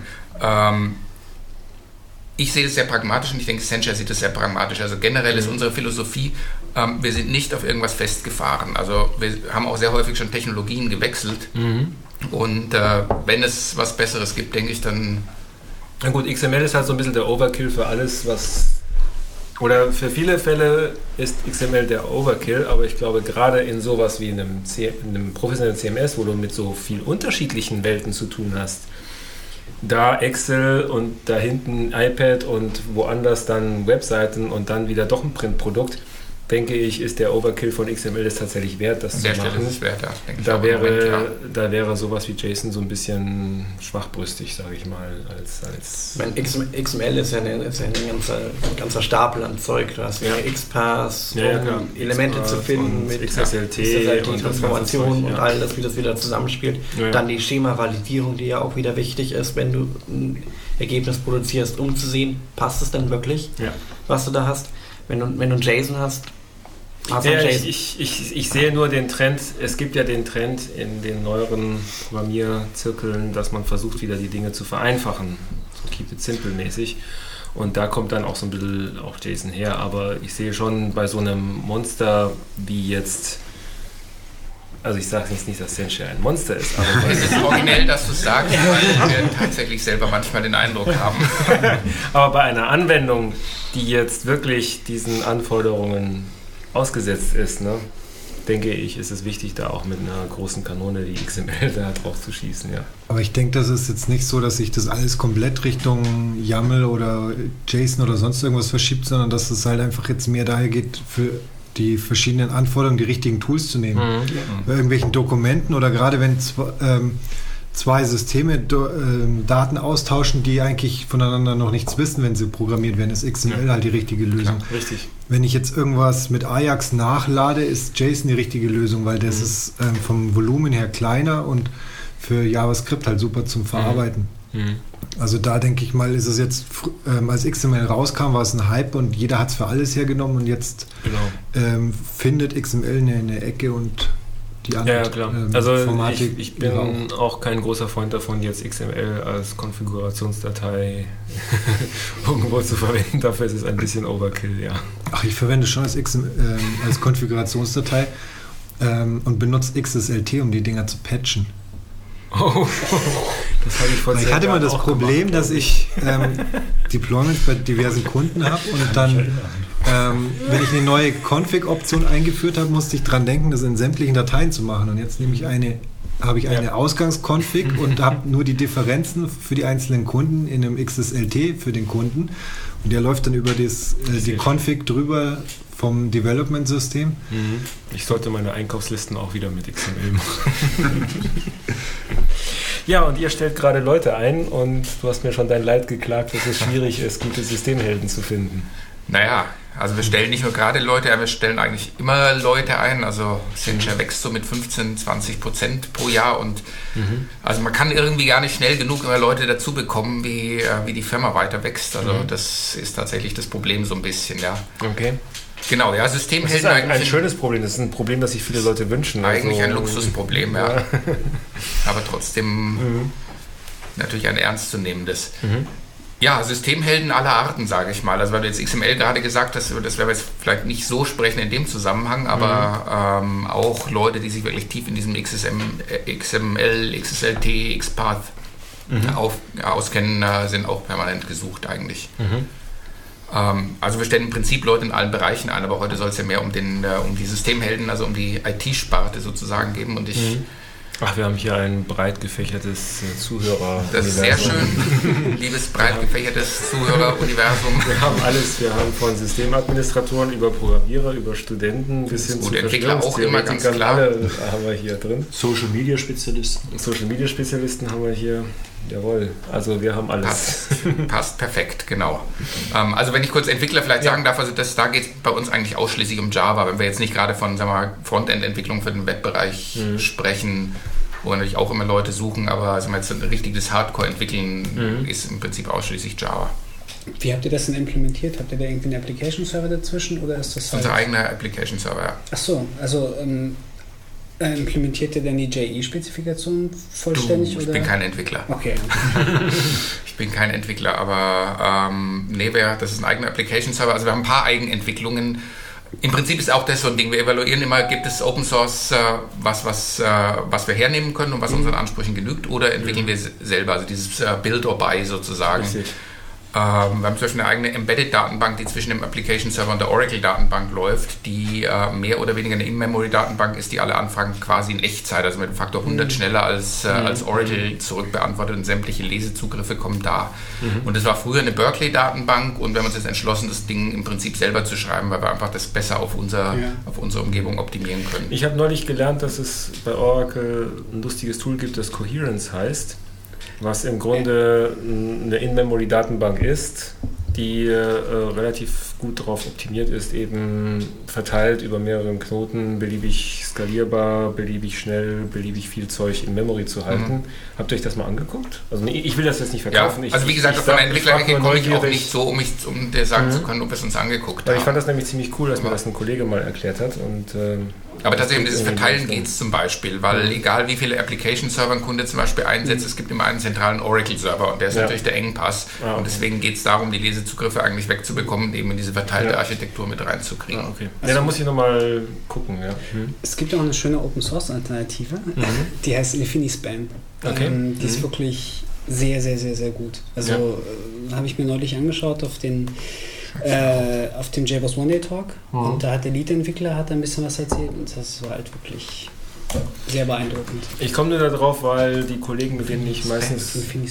Ich sehe das sehr pragmatisch und ich denke, Senshare sieht das sehr pragmatisch. Also generell ist unsere Philosophie, wir sind nicht auf irgendwas festgefahren. Also wir haben auch sehr häufig schon Technologien gewechselt. Und wenn es was Besseres gibt, denke ich dann... Na gut, XML ist halt so ein bisschen der Overkill für alles, was Oder für viele Fälle ist XML der Overkill, aber ich glaube, gerade in sowas wie in einem professionellen CMS, wo du mit so viel unterschiedlichen Welten zu tun hast, da Excel und da hinten iPad und woanders dann Webseiten und dann wieder doch ein Printprodukt, denke ich, ist der Overkill von XML es tatsächlich wert, das zu machen. An der Stelle ist es wert, ja. Da wäre sowas wie JSON so ein bisschen schwachbrüstig, sage ich mal. XML ist ja ein ganzer Stapel an Zeug. Du hast XPath, um Elemente zu finden mit XSLT-Transformationen und all das, wie das wieder zusammenspielt. Ja. Dann die Schema-Validierung, die ja auch wieder wichtig ist, wenn du ein Ergebnis produzierst, um zu sehen, passt es denn wirklich, was du da hast. Wenn du JSON hast, ich sehe nur den Trend, es gibt ja den Trend in den neueren Programmierzirkeln, dass man versucht, wieder die Dinge zu vereinfachen, so keep it simple mäßig. Und da kommt dann auch so ein bisschen auch JSON her, aber ich sehe schon bei so einem Monster wie jetzt, also ich sage jetzt nicht, dass Sencha ein Monster ist. Aber es ist originell, dass du es sagst, weil wir tatsächlich selber manchmal den Eindruck haben. Aber bei einer Anwendung, die jetzt wirklich diesen Anforderungen ausgesetzt ist, ne, denke ich, ist es wichtig, da auch mit einer großen Kanone die XML da drauf zu schießen. Ja. Aber ich denke, das ist jetzt nicht so, dass sich das alles komplett Richtung YAML oder JSON oder sonst irgendwas verschiebt, sondern dass es halt einfach jetzt mehr daher geht, für die verschiedenen Anforderungen die richtigen Tools zu nehmen. Bei irgendwelchen Dokumenten oder gerade wenn zwei Systeme Daten austauschen, die eigentlich voneinander noch nichts wissen, wenn sie programmiert werden, ist XML halt die richtige Lösung. Klar, richtig. Wenn ich jetzt irgendwas mit Ajax nachlade, ist JSON die richtige Lösung, weil das ist vom Volumen her kleiner und für JavaScript halt super zum Verarbeiten. Also da denke ich mal, ist es jetzt, als XML rauskam, war es ein Hype und jeder hat es für alles hergenommen und jetzt findet XML eine Ecke und die andere klar. Also ich bin auch kein großer Freund davon, jetzt XML als Konfigurationsdatei irgendwo zu verwenden. Dafür ist es ein bisschen Overkill, ja. Ach, ich verwende schon als XML als Konfigurationsdatei und benutze XSLT, um die Dinger zu patchen. Oh, das habe ich vor 10 Jahren. Ich hatte mal das Problem, dass ich Deployments bei diversen Kunden habe und dann, wenn ich eine neue Config-Option eingeführt habe, musste ich dran denken, das in sämtlichen Dateien zu machen. Und jetzt habe ich eine Ausgangsconfig und habe nur die Differenzen für die einzelnen Kunden in einem XSLT für den Kunden. Und der läuft dann über die Config drüber vom Development-System. Ich sollte meine Einkaufslisten auch wieder mit XML machen. Ja, und ihr stellt gerade Leute ein und du hast mir schon dein Leid geklagt, dass es schwierig ist, gute Systemhelden zu finden. Naja, also wir stellen nicht nur gerade Leute ein, wir stellen eigentlich immer Leute ein. Also Sencha wächst so mit 15-20% pro Jahr und also man kann irgendwie gar nicht schnell genug immer Leute dazu bekommen, wie die Firma weiter wächst. Also das ist tatsächlich das Problem so ein bisschen, ja. Okay. Genau, ja, Systemhelden. Das ist ein schönes Problem, das ist ein Problem, das sich viele Leute wünschen. Eigentlich ein Luxusproblem, ja. Aber trotzdem natürlich ein ernstzunehmendes. Ja, Systemhelden aller Arten, sage ich mal. Also weil du jetzt XML gerade gesagt hast, das werden wir jetzt vielleicht nicht so sprechen in dem Zusammenhang, aber auch Leute, die sich wirklich tief in diesem XML, XSLT, XPath auskennen, sind auch permanent gesucht eigentlich. Also wir stellen im Prinzip Leute in allen Bereichen ein, aber heute soll es ja mehr um die Systemhelden, also um die IT-Sparte sozusagen geben und wir haben hier ein breit gefächertes Zuhöreruniversum. Das ist sehr schön, liebes breit gefächertes Zuhöreruniversum. Wir haben alles, wir haben von Systemadministratoren über Programmierer, über Studenten bis hin zu Entwickler auch immer ganz klar. Alle haben wir hier drin. Social Media Spezialisten. Social Media Spezialisten haben wir hier. Jawohl, also wir haben alles. Passt perfekt, genau. Also wenn ich kurz Entwickler vielleicht sagen darf, also da geht es bei uns eigentlich ausschließlich um Java, wenn wir jetzt nicht gerade von Frontend-Entwicklung für den Webbereich sprechen, wo wir natürlich auch immer Leute suchen, aber also jetzt ein richtiges Hardcore-Entwickeln ist im Prinzip ausschließlich Java. Wie habt ihr das denn implementiert? Habt ihr da irgendwie einen Application-Server dazwischen oder ist das unser eigener Application-Server, ja. Ach so, also implementiert ihr denn die JE-Spezifikation vollständig? Ich bin kein Entwickler. Okay. Ich bin kein Entwickler, aber das ist ein eigener Application-Server. Also wir haben ein paar Eigenentwicklungen. Im Prinzip ist auch das so ein Ding. Wir evaluieren immer, gibt es Open Source, was wir hernehmen können und was unseren Ansprüchen genügt, oder entwickeln wir selber, also dieses Build or Buy sozusagen. Wir haben zum Beispiel eine eigene Embedded-Datenbank, die zwischen dem Application-Server und der Oracle-Datenbank läuft, die mehr oder weniger eine In-Memory-Datenbank ist, die alle Anfragen quasi in Echtzeit, also mit einem Faktor 100 schneller als Oracle zurückbeantwortet und sämtliche Lesezugriffe kommen da. Und das war früher eine Berkeley-Datenbank und wir haben uns jetzt entschlossen, das Ding im Prinzip selber zu schreiben, weil wir einfach das besser auf unsere Umgebung optimieren können. Ich habe neulich gelernt, dass es bei Oracle ein lustiges Tool gibt, das Coherence heißt, was im Grunde eine In-Memory-Datenbank ist, die relativ gut darauf optimiert ist, eben verteilt über mehrere Knoten, beliebig skalierbar, beliebig schnell, beliebig viel Zeug in Memory zu halten. Habt ihr euch das mal angeguckt? Also ich will das jetzt nicht verkaufen. Ja, also wie gesagt, von einem Entwickler komme ich auch nicht so, um dir sagen zu können, ob wir es uns angeguckt haben. Ich fand das nämlich ziemlich cool, dass mir das ein Kollege mal erklärt hat. Und, aber tatsächlich um dieses Verteilen geht es zum Beispiel, weil egal wie viele Application-Server ein Kunde zum Beispiel einsetzt, es gibt immer einen zentralen Oracle-Server und der ist natürlich der Engpass. Und deswegen geht es darum, die Lesezugriffe eigentlich wegzubekommen und eben in diese verteilte Architektur mit reinzukriegen. Okay. Also, da muss ich nochmal gucken. Ja. Es gibt auch eine schöne Open-Source-Alternative, die heißt InfiniSpan. Okay. Die ist wirklich sehr, sehr, sehr, sehr gut. Also habe ich mir neulich angeschaut auf dem JBoss One Day Talk und da hat der Lead-Entwickler ein bisschen was erzählt und das war halt wirklich sehr beeindruckend. Ich komme nur darauf, weil die Kollegen, mit denen ich meistens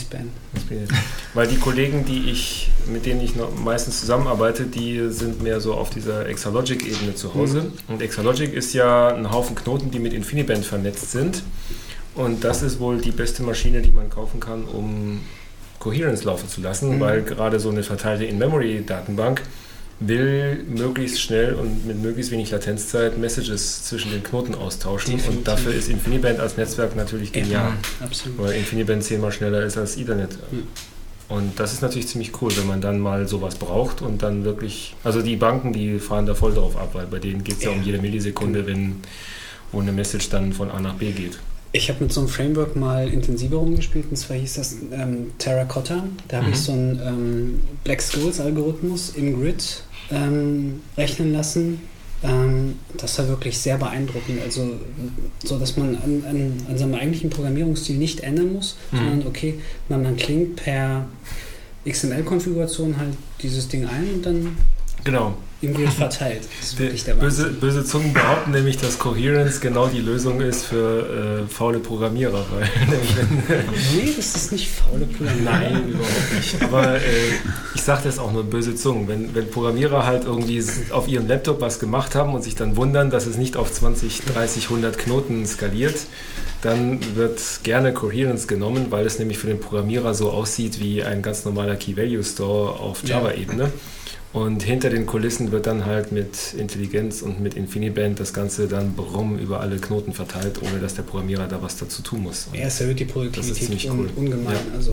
mit denen ich meistens zusammenarbeite, die sind mehr so auf dieser Exalogic-Ebene zu Hause. Und Exalogic ist ja ein Haufen Knoten, die mit InfiniBand vernetzt sind. Und das ist wohl die beste Maschine, die man kaufen kann, um Coherence laufen zu lassen, weil gerade so eine verteilte In-Memory-Datenbank will möglichst schnell und mit möglichst wenig Latenzzeit Messages zwischen den Knoten austauschen. Definitiv. Und dafür ist InfiniBand als Netzwerk natürlich genial, weil InfiniBand 10-mal schneller ist als Ethernet. Und das ist natürlich ziemlich cool, wenn man dann mal sowas braucht und dann wirklich, also die Banken, die fahren da voll drauf ab, weil bei denen geht es ja um jede Millisekunde, wo eine Message dann von A nach B geht. Ich habe mit so einem Framework mal intensiver rumgespielt, und zwar hieß das Terracotta. Da habe ich so einen Black-Scholes-Algorithmus im Grid rechnen lassen. Das war wirklich sehr beeindruckend. Also, so dass man an seinem eigentlichen Programmierungsstil nicht ändern muss, sondern man klingt per XML-Konfiguration halt dieses Ding ein und dann im Grid verteilt. Das ist wirklich der böse Zungen behaupten nämlich, dass Coherence genau die Lösung ist für faule Programmierer. Weil nee, das ist nicht faule Programmierer. Nein, überhaupt nicht. Aber ich sage das auch nur böse Zungen. Wenn Programmierer halt irgendwie auf ihrem Laptop was gemacht haben und sich dann wundern, dass es nicht auf 20, 30, 100 Knoten skaliert, dann wird gerne Coherence genommen, weil es nämlich für den Programmierer so aussieht wie ein ganz normaler Key-Value-Store auf Java-Ebene. Und hinter den Kulissen wird dann halt mit Intelligenz und mit InfiniBand das Ganze dann über alle Knoten verteilt, ohne dass der Programmierer da was dazu tun muss. Und es erhöht die Produktivität ungemein. Ja. Also.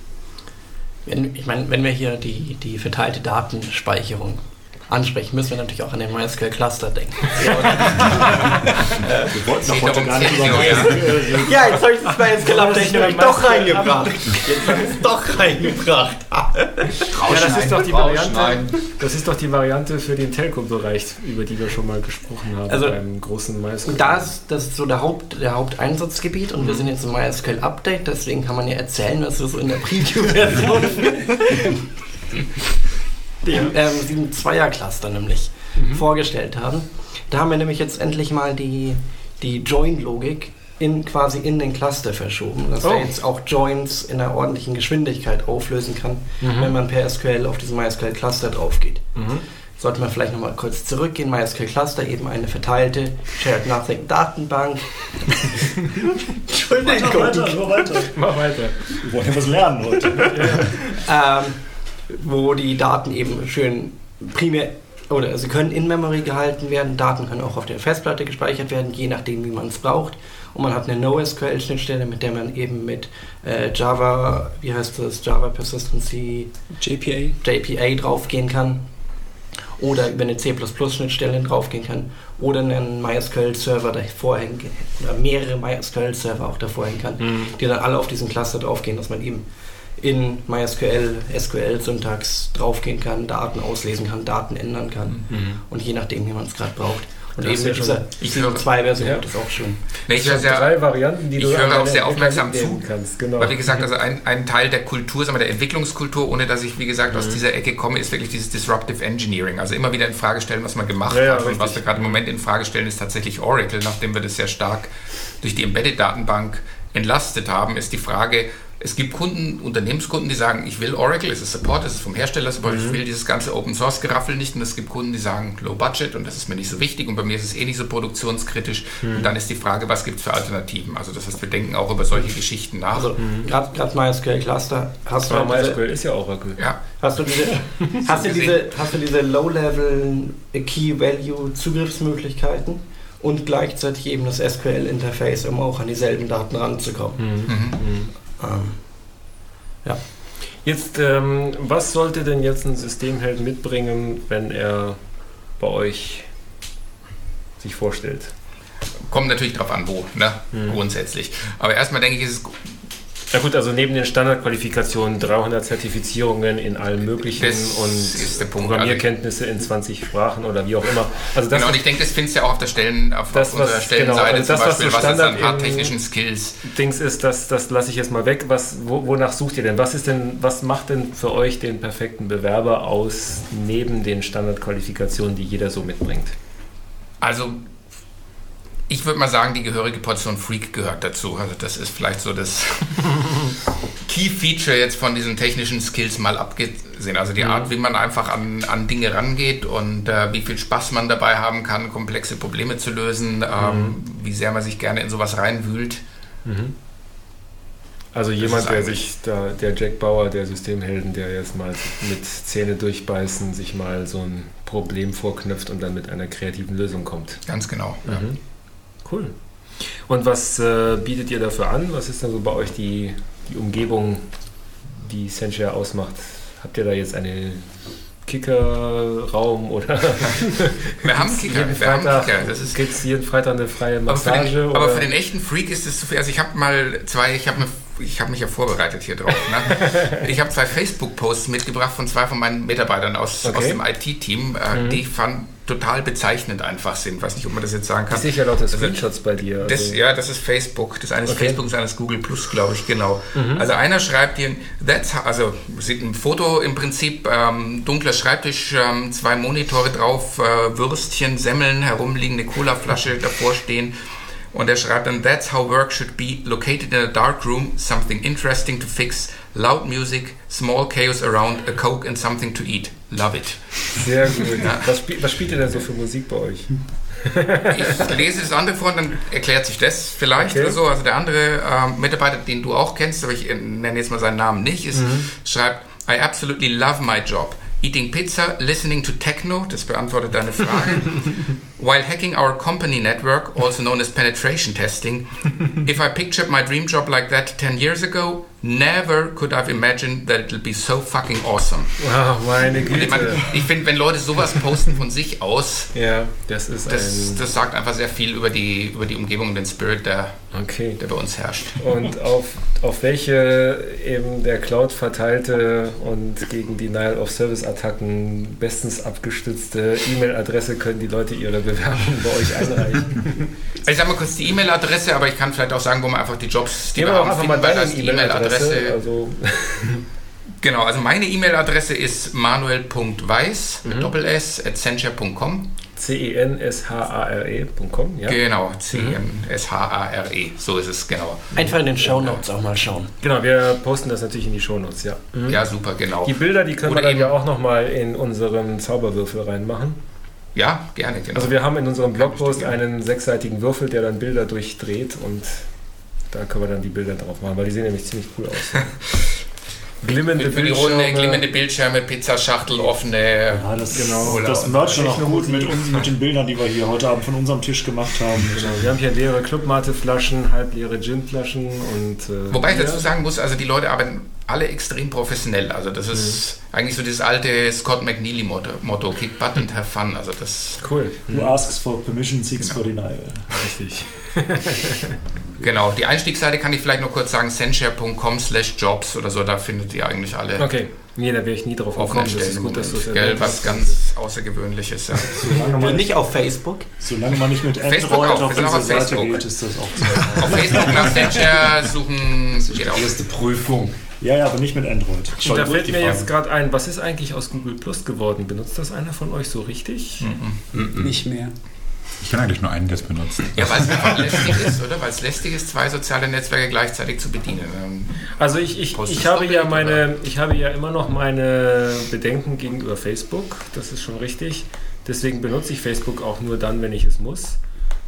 Wenn wir hier die verteilte Datenspeicherung ansprechen, müssen wir natürlich auch an den MySQL-Cluster denken. Wir wollten heute gar nicht über MySQL. Ja, jetzt habe ich das MySQL-Update doch reingebracht. Das ist doch die Variante für den Telco-Bereich, über die wir schon mal gesprochen haben, also beim großen MySQL. Das ist so der Haupteinsatzgebiet und wir sind jetzt im MySQL-Update, deswegen kann man ja erzählen, was wir so in der Preview-Version den 7-2er-Cluster nämlich vorgestellt haben. Da haben wir nämlich jetzt endlich mal die Join-Logik quasi in den Cluster verschoben, dass er jetzt auch Joins in einer ordentlichen Geschwindigkeit auflösen kann, wenn man per SQL auf diesen MySQL-Cluster drauf geht. Sollte man vielleicht nochmal kurz zurückgehen. MySQL-Cluster, eben eine verteilte Shared Nothing Datenbank. Entschuldigung. Mach weiter. Wir wollen ja was lernen heute. Wo die Daten eben schön primär, oder sie können in Memory gehalten werden, Daten können auch auf der Festplatte gespeichert werden, je nachdem wie man es braucht. Und man hat eine NoSQL-Schnittstelle, mit der man eben mit Java Persistency JPA draufgehen kann. Oder über eine C++-Schnittstelle draufgehen kann. Oder einen MySQL-Server davor hängen oder mehrere MySQL-Server auch davor hängen kann, die dann alle auf diesen Cluster draufgehen, dass man eben in MySQL, SQL-Syntax draufgehen kann, Daten auslesen kann, Daten ändern kann und je nachdem, wie man es gerade braucht. Und eben mit dieser 7.2-Version, das ist auch schön. Ich höre 3 Varianten, die ich höre auch sehr aufmerksam zu, kannst. Genau. weil wie gesagt, also ein Teil der Kultur, sagen wir, der Entwicklungskultur, ohne dass ich, wie gesagt, aus dieser Ecke komme, ist wirklich dieses Disruptive Engineering. Also immer wieder in Frage stellen, was man gemacht hat. Und was wir gerade im Moment in Frage stellen, ist tatsächlich Oracle, nachdem wir das sehr stark durch die Embedded-Datenbank entlastet haben, ist die Frage, es gibt Kunden, Unternehmenskunden, die sagen, ich will Oracle, es ist Support, es ist vom Hersteller Support, ich will dieses ganze Open-Source-Geraffel nicht. Und es gibt Kunden, die sagen, Low Budget und das ist mir nicht so wichtig und bei mir ist es eh nicht so produktionskritisch. Und dann ist die Frage, was gibt es für Alternativen? Also das heißt, wir denken auch über solche Geschichten nach. Also gerade MySQL Cluster, hast du MySQL ist ja Oracle. Ja. Hast du diese Low-Level Key-Value-Zugriffsmöglichkeiten und gleichzeitig eben das SQL-Interface, um auch an dieselben Daten ranzukommen. Ja. Jetzt, was sollte denn jetzt ein Systemheld mitbringen, wenn er bei euch sich vorstellt? Kommt natürlich drauf an, wo, ne? Grundsätzlich. Aber erstmal denke ich, ist es Na gut, also neben den Standardqualifikationen 300 Zertifizierungen in allen möglichen und Programmierkenntnisse in 20 Sprachen oder wie auch immer. Also das genau, und ich denke, das findest du ja auch auf der unserer Stellenseite, genau, also zum Beispiel, was ist an hardtechnischen Skills. Dings ist, das lasse ich jetzt mal weg. Wonach sucht ihr denn? Was macht denn für euch den perfekten Bewerber aus, neben den Standardqualifikationen, die jeder so mitbringt? Also ich würde mal sagen, die gehörige Portion Freak gehört dazu. Also das ist vielleicht so das Key-Feature jetzt von diesen technischen Skills mal abgesehen. Also die Art, wie man einfach an Dinge rangeht und wie viel Spaß man dabei haben kann, komplexe Probleme zu lösen, wie sehr man sich gerne in sowas reinwühlt. Also jemand, der Jack Bauer, der Systemhelden, der jetzt mal mit Zähne durchbeißen, sich mal so ein Problem vorknüpft und dann mit einer kreativen Lösung kommt. Ganz genau. Ja. Cool. Und was bietet ihr dafür an? Was ist denn so bei euch die Umgebung, die Senshare ausmacht? Habt ihr da jetzt einen Kickerraum oder? Wir haben Kicker. Gibt es jeden Freitag eine freie Massage? Aber für den echten Freak ist es zu viel. Also ich habe ich habe mich ja vorbereitet hier drauf. Ne? Ich habe 2 Facebook-Posts mitgebracht von 2 von meinen Mitarbeitern aus dem IT-Team, die ich fand total bezeichnend einfach sind. Ich weiß nicht, ob man das jetzt sagen kann. Ich sehe ja lauter Screenshots bei dir. Also. Das ist Facebook. Das eine ist Facebook, das andere ist Google Plus, glaube ich, genau. Also einer schreibt hier, sieht ein Foto im Prinzip, dunkler Schreibtisch, 2 Monitore drauf, Würstchen, Semmeln, herumliegende Colaflasche davor stehen. Und er schreibt dann, that's how work should be, located in a dark room, something interesting to fix, loud music, small chaos around, a Coke and something to eat. Love it. Sehr gut. Ja. Was spielt ihr denn so für Musik bei euch? Ich lese das andere vor und dann erklärt sich das vielleicht oder so. Also der andere Mitarbeiter, den du auch kennst, aber ich nenne jetzt mal seinen Namen nicht, schreibt, I absolutely love my job. Eating pizza, listening to techno, das beantwortet deine Frage. While hacking our company network, also known as penetration testing. If I pictured my dream job like that 10 years ago, never could I've imagined that it'll be so fucking awesome. Wow, meine Güte. Ich finde, wenn Leute sowas posten von sich aus, das sagt einfach sehr viel über die Umgebung und den Spirit, der bei uns herrscht. Und auf welche eben der Cloud verteilte und gegen Denial-of-Service-Attacken bestens abgestützte E-Mail-Adresse können die Leute ihre Bewerbung bei euch einreichen? Ich sage mal kurz die E-Mail-Adresse, aber ich kann vielleicht auch sagen, wo man einfach die Jobs, die wir haben, finden, weil das E-Mail-Adresse. Genau, also meine E-Mail-Adresse ist manuel.weiss mit Doppel-S @senshare.com. CENSHARE.com, ja? Genau, CENSHARE, so ist es, genau. Einfach in den Shownotes auch mal schauen. Genau, wir posten das natürlich in die Shownotes, ja. Ja, super, genau. Die Bilder, die können wir dann ja auch nochmal in unseren Zauberwürfel reinmachen. Ja, gerne, genau. Also wir haben in unserem Blogpost einen 6-seitigen Würfel, der dann Bilder durchdreht und da können wir dann die Bilder drauf machen, weil die sehen nämlich ziemlich cool aus. Glimmende Bildschirme, Pizzaschachtel, offene. Ja, das mercht dann auch gut mit den Bildern, die wir hier heute Abend von unserem Tisch gemacht haben. Genau. Wir haben hier leere Clubmate-Flaschen, halbleere Gin-Flaschen und. Wobei ich dazu sagen muss, also die Leute arbeiten alle extrem professionell. Also das ist eigentlich so dieses alte Scott McNeely-Motto, kick butt and have fun. Also das. Cool. Who asks for permission, seeks for denial. Richtig. Genau, die Einstiegsseite kann ich vielleicht noch kurz sagen, senshare.com/jobs oder so, da findet ihr eigentlich alle Nee, da wäre ich nie drauf gekommen. Das ist gut, dass du es erwähnt hast. Was ganz Außergewöhnliches. Ja. Und nicht auf Facebook? Solange man nicht mit Android auf diese Seite geht, ist das auch so. Auf Facebook nach Accenture suchen. Das ist die erste Prüfung. Ja, aber nicht mit Android. Und da fällt mir jetzt gerade ein, was ist eigentlich aus Google Plus geworden? Benutzt das einer von euch so richtig? Nicht mehr. Ich kann eigentlich nur einen, der es benutzt. Ja, weil es einfach lästig ist, oder? Weil es lästig ist, 2 soziale Netzwerke gleichzeitig zu bedienen. Also ich habe ja immer noch meine Bedenken gegenüber Facebook. Das ist schon richtig. Deswegen benutze ich Facebook auch nur dann, wenn ich es muss.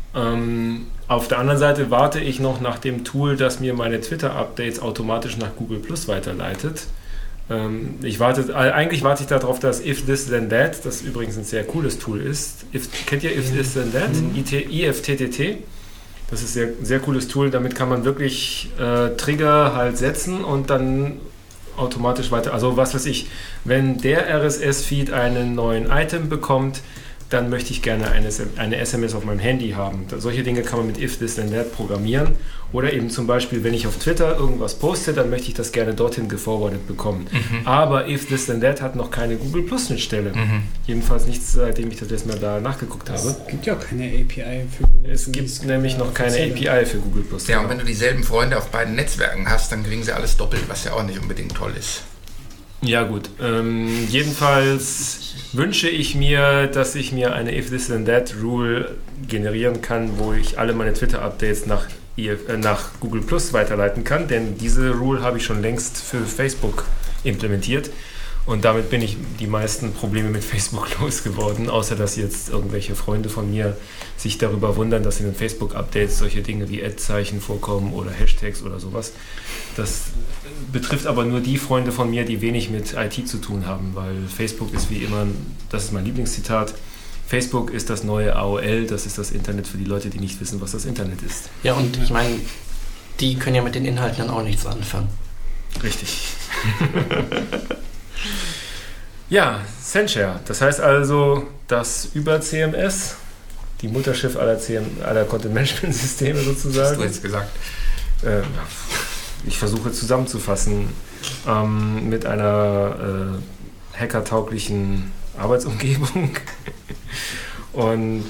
Auf der anderen Seite warte ich noch nach dem Tool, das mir meine Twitter-Updates automatisch nach Google Plus weiterleitet. Eigentlich warte ich darauf, dass If This Then That, das übrigens ein sehr cooles Tool ist. Kennt ihr If This Then That? IFTTT. Das ist ein sehr cooles Tool. Damit kann man wirklich Trigger halt setzen und dann automatisch weiter. Also was weiß ich, wenn der RSS-Feed einen neuen Item bekommt, dann möchte ich gerne eine SMS auf meinem Handy haben. Solche Dinge kann man mit If This Then That programmieren. Oder eben zum Beispiel, wenn ich auf Twitter irgendwas poste, dann möchte ich das gerne dorthin geforwardet bekommen. Aber If This Then That hat noch keine Google Plus Schnittstelle. Jedenfalls nichts, seitdem ich das letzte Mal da nachgeguckt habe. Es gibt ja keine API für Google Plus. Es gibt nämlich noch keine API für Google Plus. Ja, und wenn du dieselben Freunde auf beiden Netzwerken hast, dann kriegen sie alles doppelt, was ja auch nicht unbedingt toll ist. Ja gut, jedenfalls wünsche ich mir, dass ich mir eine If This Then That Rule generieren kann, wo ich alle meine Twitter-Updates nach Google Plus weiterleiten kann, denn diese Rule habe ich schon längst für Facebook implementiert und damit bin ich die meisten Probleme mit Facebook losgeworden, außer dass jetzt irgendwelche Freunde von mir sich darüber wundern, dass in den Facebook-Updates solche Dinge wie Ad-Zeichen vorkommen oder Hashtags oder sowas. Das betrifft aber nur die Freunde von mir, die wenig mit IT zu tun haben, weil Facebook ist wie immer, das ist mein Lieblingszitat, Facebook ist das neue AOL, das ist das Internet für die Leute, die nicht wissen, was das Internet ist. Ja, und ich meine, die können ja mit den Inhalten dann auch nichts anfangen. Richtig. Ja, Sendshare, das heißt also, das über CMS, die Mutterschiff aller Content-Management-Systeme sozusagen. Hast du jetzt gesagt? Ich versuche zusammenzufassen, mit einer hackertauglichen Arbeitsumgebung und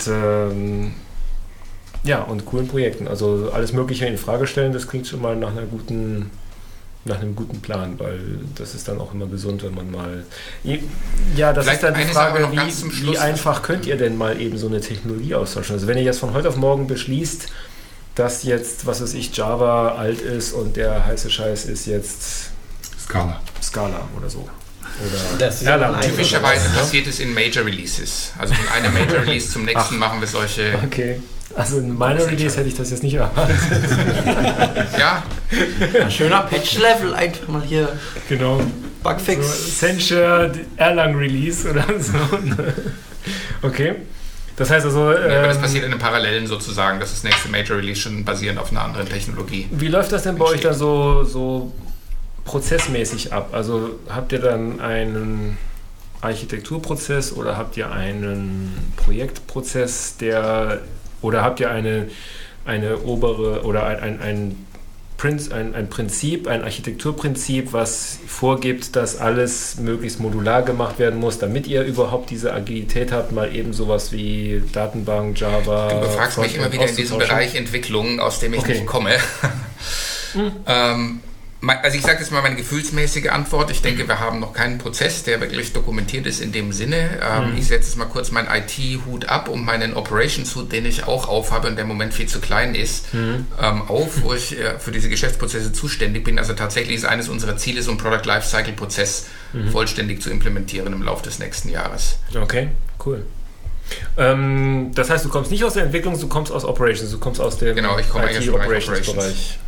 und coolen Projekten. Also alles Mögliche in Frage stellen, das klingt schon mal nach einem guten Plan, weil das ist dann auch immer gesund, wenn man mal... Ja, das vielleicht ist dann die Frage, wie einfach könnt ihr denn mal eben so eine Technologie austauschen? Also wenn ihr jetzt von heute auf morgen beschließt, dass jetzt, was weiß ich, Java alt ist und der heiße Scheiß ist jetzt Scala oder so. Oder typischerweise passiert es in Major Releases. Also von einem Major Release zum nächsten machen wir solche... Okay. Also in meiner Release hätte ich das jetzt nicht erwartet. Ja. Ein schöner Patch-Level, einfach mal hier. Genau. Bugfix. So, Accenture Erlang Release oder so. Okay. Das heißt also... aber das passiert in den Parallelen sozusagen, dass das nächste Major Release schon basierend auf einer anderen Technologie. Wie läuft das denn bei euch dann so prozessmäßig ab? Also habt ihr dann einen Architekturprozess oder habt ihr einen Projektprozess, oder habt ihr eine obere oder ein Prinzip, ein Architekturprinzip, was vorgibt, dass alles möglichst modular gemacht werden muss, damit ihr überhaupt diese Agilität habt, mal eben sowas wie Datenbank, Java... Du befragst mich immer wieder in diesem Bereich Entwicklung, aus dem ich nicht komme. Also ich sage jetzt mal meine gefühlsmäßige Antwort. Ich denke, wir haben noch keinen Prozess, der wirklich dokumentiert ist in dem Sinne. Ich setze jetzt mal kurz meinen IT-Hut ab und meinen Operations-Hut, den ich auch aufhabe und der im Moment viel zu klein ist, auf, wo ich für diese Geschäftsprozesse zuständig bin. Also tatsächlich ist eines unserer Ziele, so einen Product Lifecycle-Prozess vollständig zu implementieren im Laufe des nächsten Jahres. Okay, cool. Das heißt, du kommst nicht aus der Entwicklung, du kommst aus Operations, du kommst aus dem IT-Operations-Bereich.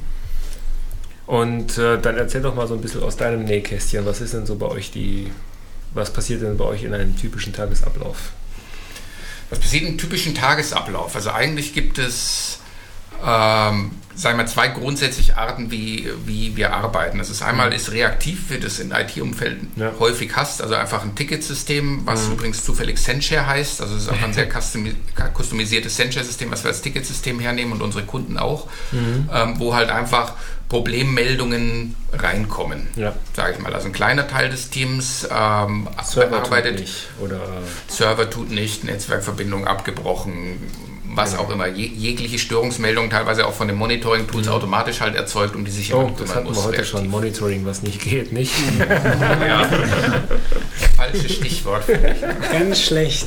Und dann erzähl doch mal so ein bisschen aus deinem Nähkästchen, was ist denn so bei euch was passiert denn bei euch in einem typischen Tagesablauf? Was passiert in einem typischen Tagesablauf? Also eigentlich gibt es, sagen wir, 2 grundsätzliche Arten, wie wir arbeiten. Das ist einmal ist reaktiv, wie du das in IT-Umfeld häufig hast, also einfach ein Ticketsystem, was übrigens zufällig Sendshare heißt. Also es ist einfach ein sehr customisiertes Sendshare-System, was wir als Ticketsystem hernehmen und unsere Kunden auch, wo halt einfach Problemmeldungen reinkommen, sage ich mal. Also ein kleiner Teil des Teams bearbeitet, Server tut nicht, Netzwerkverbindung abgebrochen, was auch immer, jegliche Störungsmeldung, teilweise auch von den Monitoring-Tools automatisch halt erzeugt, um die sich immer das hatten wir heute schon, Monitoring, was nicht geht, nicht? Ja. Falsches Stichwort. Ganz schlecht.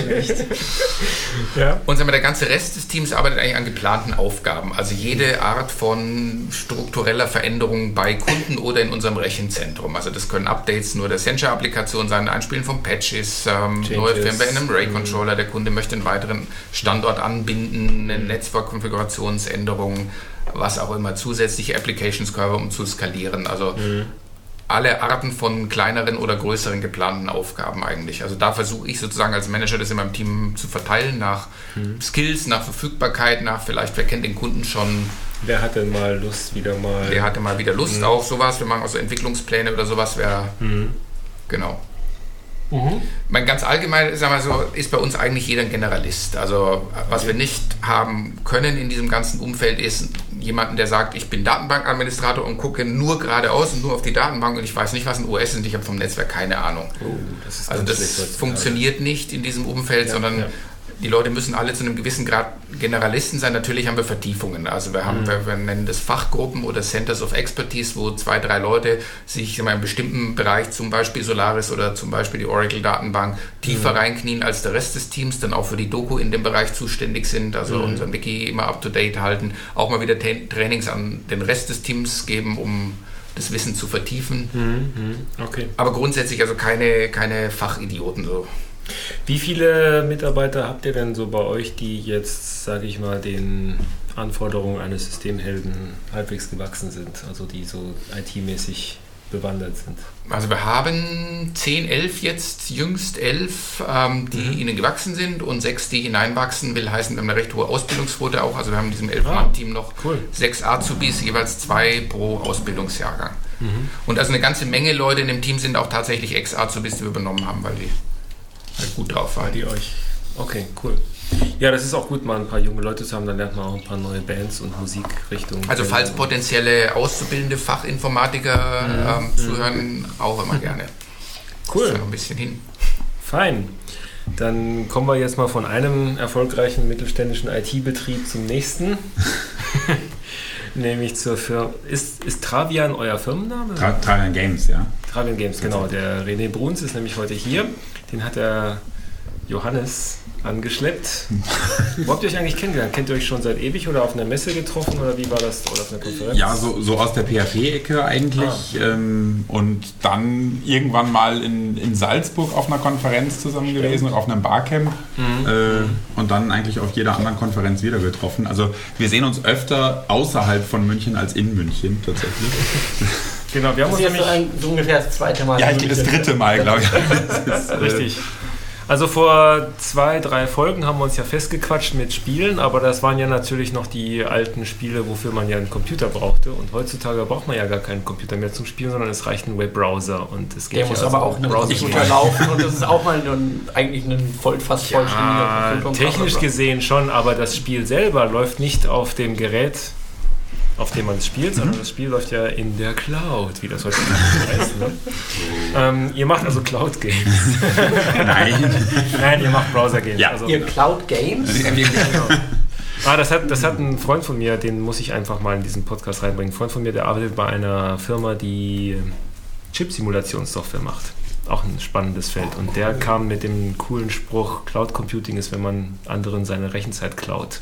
Ja. Und der ganze Rest des Teams arbeitet eigentlich an geplanten Aufgaben, also jede Art von struktureller Veränderung bei Kunden oder in unserem Rechenzentrum. Also das können Updates nur der Accenture-Applikation sein, Einspielen von Patches, neue Firmware in einem Ray-Controller, der Kunde möchte einen weiteren Standort anbinden, eine Netzwerkkonfigurationsänderung, was auch immer, zusätzliche Application-Server, um zu skalieren. Also alle Arten von kleineren oder größeren geplanten Aufgaben eigentlich. Also da versuche ich sozusagen als Manager das in meinem Team zu verteilen nach Skills, nach Verfügbarkeit, nach vielleicht, wer kennt den Kunden schon. Wer hatte mal Lust, Der hatte mal wieder Lust, auch sowas. Wir machen also Entwicklungspläne oder sowas, genau. Mein ganz allgemein, ist bei uns eigentlich jeder ein Generalist. Also was wir nicht haben können in diesem ganzen Umfeld ist jemanden, der sagt, ich bin Datenbankadministrator und gucke nur geradeaus und nur auf die Datenbank und ich weiß nicht, was ein OS ist und ich habe vom Netzwerk keine Ahnung. Das funktioniert nicht in diesem Umfeld, sondern die Leute müssen alle zu einem gewissen Grad Generalisten sein. Natürlich haben wir Vertiefungen. Also wir nennen das Fachgruppen oder Centers of Expertise, wo 2, 3 Leute sich in einem bestimmten Bereich, zum Beispiel Solaris oder zum Beispiel die Oracle-Datenbank, tiefer reinknien als der Rest des Teams, dann auch für die Doku in dem Bereich zuständig sind, also unseren Wiki immer up-to-date halten, auch mal wieder Trainings an den Rest des Teams geben, um das Wissen zu vertiefen. Okay. Aber grundsätzlich also keine Fachidioten so. Wie viele Mitarbeiter habt ihr denn so bei euch, die jetzt, sage ich mal, den Anforderungen eines Systemhelden halbwegs gewachsen sind, also die so IT-mäßig bewandert sind? Also wir haben 10, 11 jetzt, jüngst 11, die ihnen gewachsen sind und 6, die hineinwachsen, will heißen, wir haben eine recht hohe Ausbildungsquote auch, also wir haben in diesem 11-Mann-Team noch 6 Azubis, jeweils 2 pro Ausbildungsjahrgang. Und also eine ganze Menge Leute in dem Team sind auch tatsächlich Ex-Azubis, die wir übernommen haben, weil die halt gut drauf waren. Okay, cool. Ja, das ist auch gut, mal ein paar junge Leute zu haben, dann lernt man auch ein paar neue Bands und Musikrichtungen. Also falls potenzielle auszubildende Fachinformatiker zuhören, auch immer gerne. Cool. Das ist ja noch ein bisschen hin. Fein. Dann kommen wir jetzt mal von einem erfolgreichen mittelständischen IT-Betrieb zum nächsten. Nämlich zur Firma. Ist Travian euer Firmenname? Travian Games, ja. Travian Games, genau. Der René Bruns ist nämlich heute hier. Den hat der Johannes angeschleppt. Wo habt ihr euch eigentlich kennengelernt? Kennt ihr euch schon seit ewig oder auf einer Messe getroffen oder wie war das? Oder auf einer Konferenz? Ja, so aus der PHP-Ecke eigentlich. Und dann irgendwann mal in Salzburg auf einer Konferenz zusammen gewesen, auf einem Barcamp. Und dann eigentlich auf jeder anderen Konferenz wieder getroffen. Also wir sehen uns öfter außerhalb von München als in München tatsächlich. Genau, wir haben uns nämlich so ungefähr das 2. Mal. Ja, das 3. Mal, glaube ich. Das ist richtig. Also vor 2, 3 Folgen haben wir uns ja festgequatscht mit Spielen, aber das waren ja natürlich noch die alten Spiele, wofür man ja einen Computer brauchte. Und heutzutage braucht man ja gar keinen Computer mehr zum Spielen, sondern es reicht ein Webbrowser. Und es geht der muss aber auch einen Computer laufen und das ist auch mal eigentlich ein fast vollständiger Computer. Technisch gesehen schon, aber das Spiel selber läuft nicht auf dem Gerät, auf dem man es spielt, sondern das Spiel läuft ja in der Cloud, wie das heute heißt. Ne? Ihr macht also Cloud-Games. Nein, ihr macht Browser-Games. Ja. Also, ihr Cloud-Games? Das hat ein Freund von mir, den muss ich einfach mal in diesen Podcast reinbringen. Ein Freund von mir, der arbeitet bei einer Firma, die Chip-Simulationssoftware macht. Auch ein spannendes Feld. Und der kam mit dem coolen Spruch, Cloud Computing ist, wenn man anderen seine Rechenzeit klaut.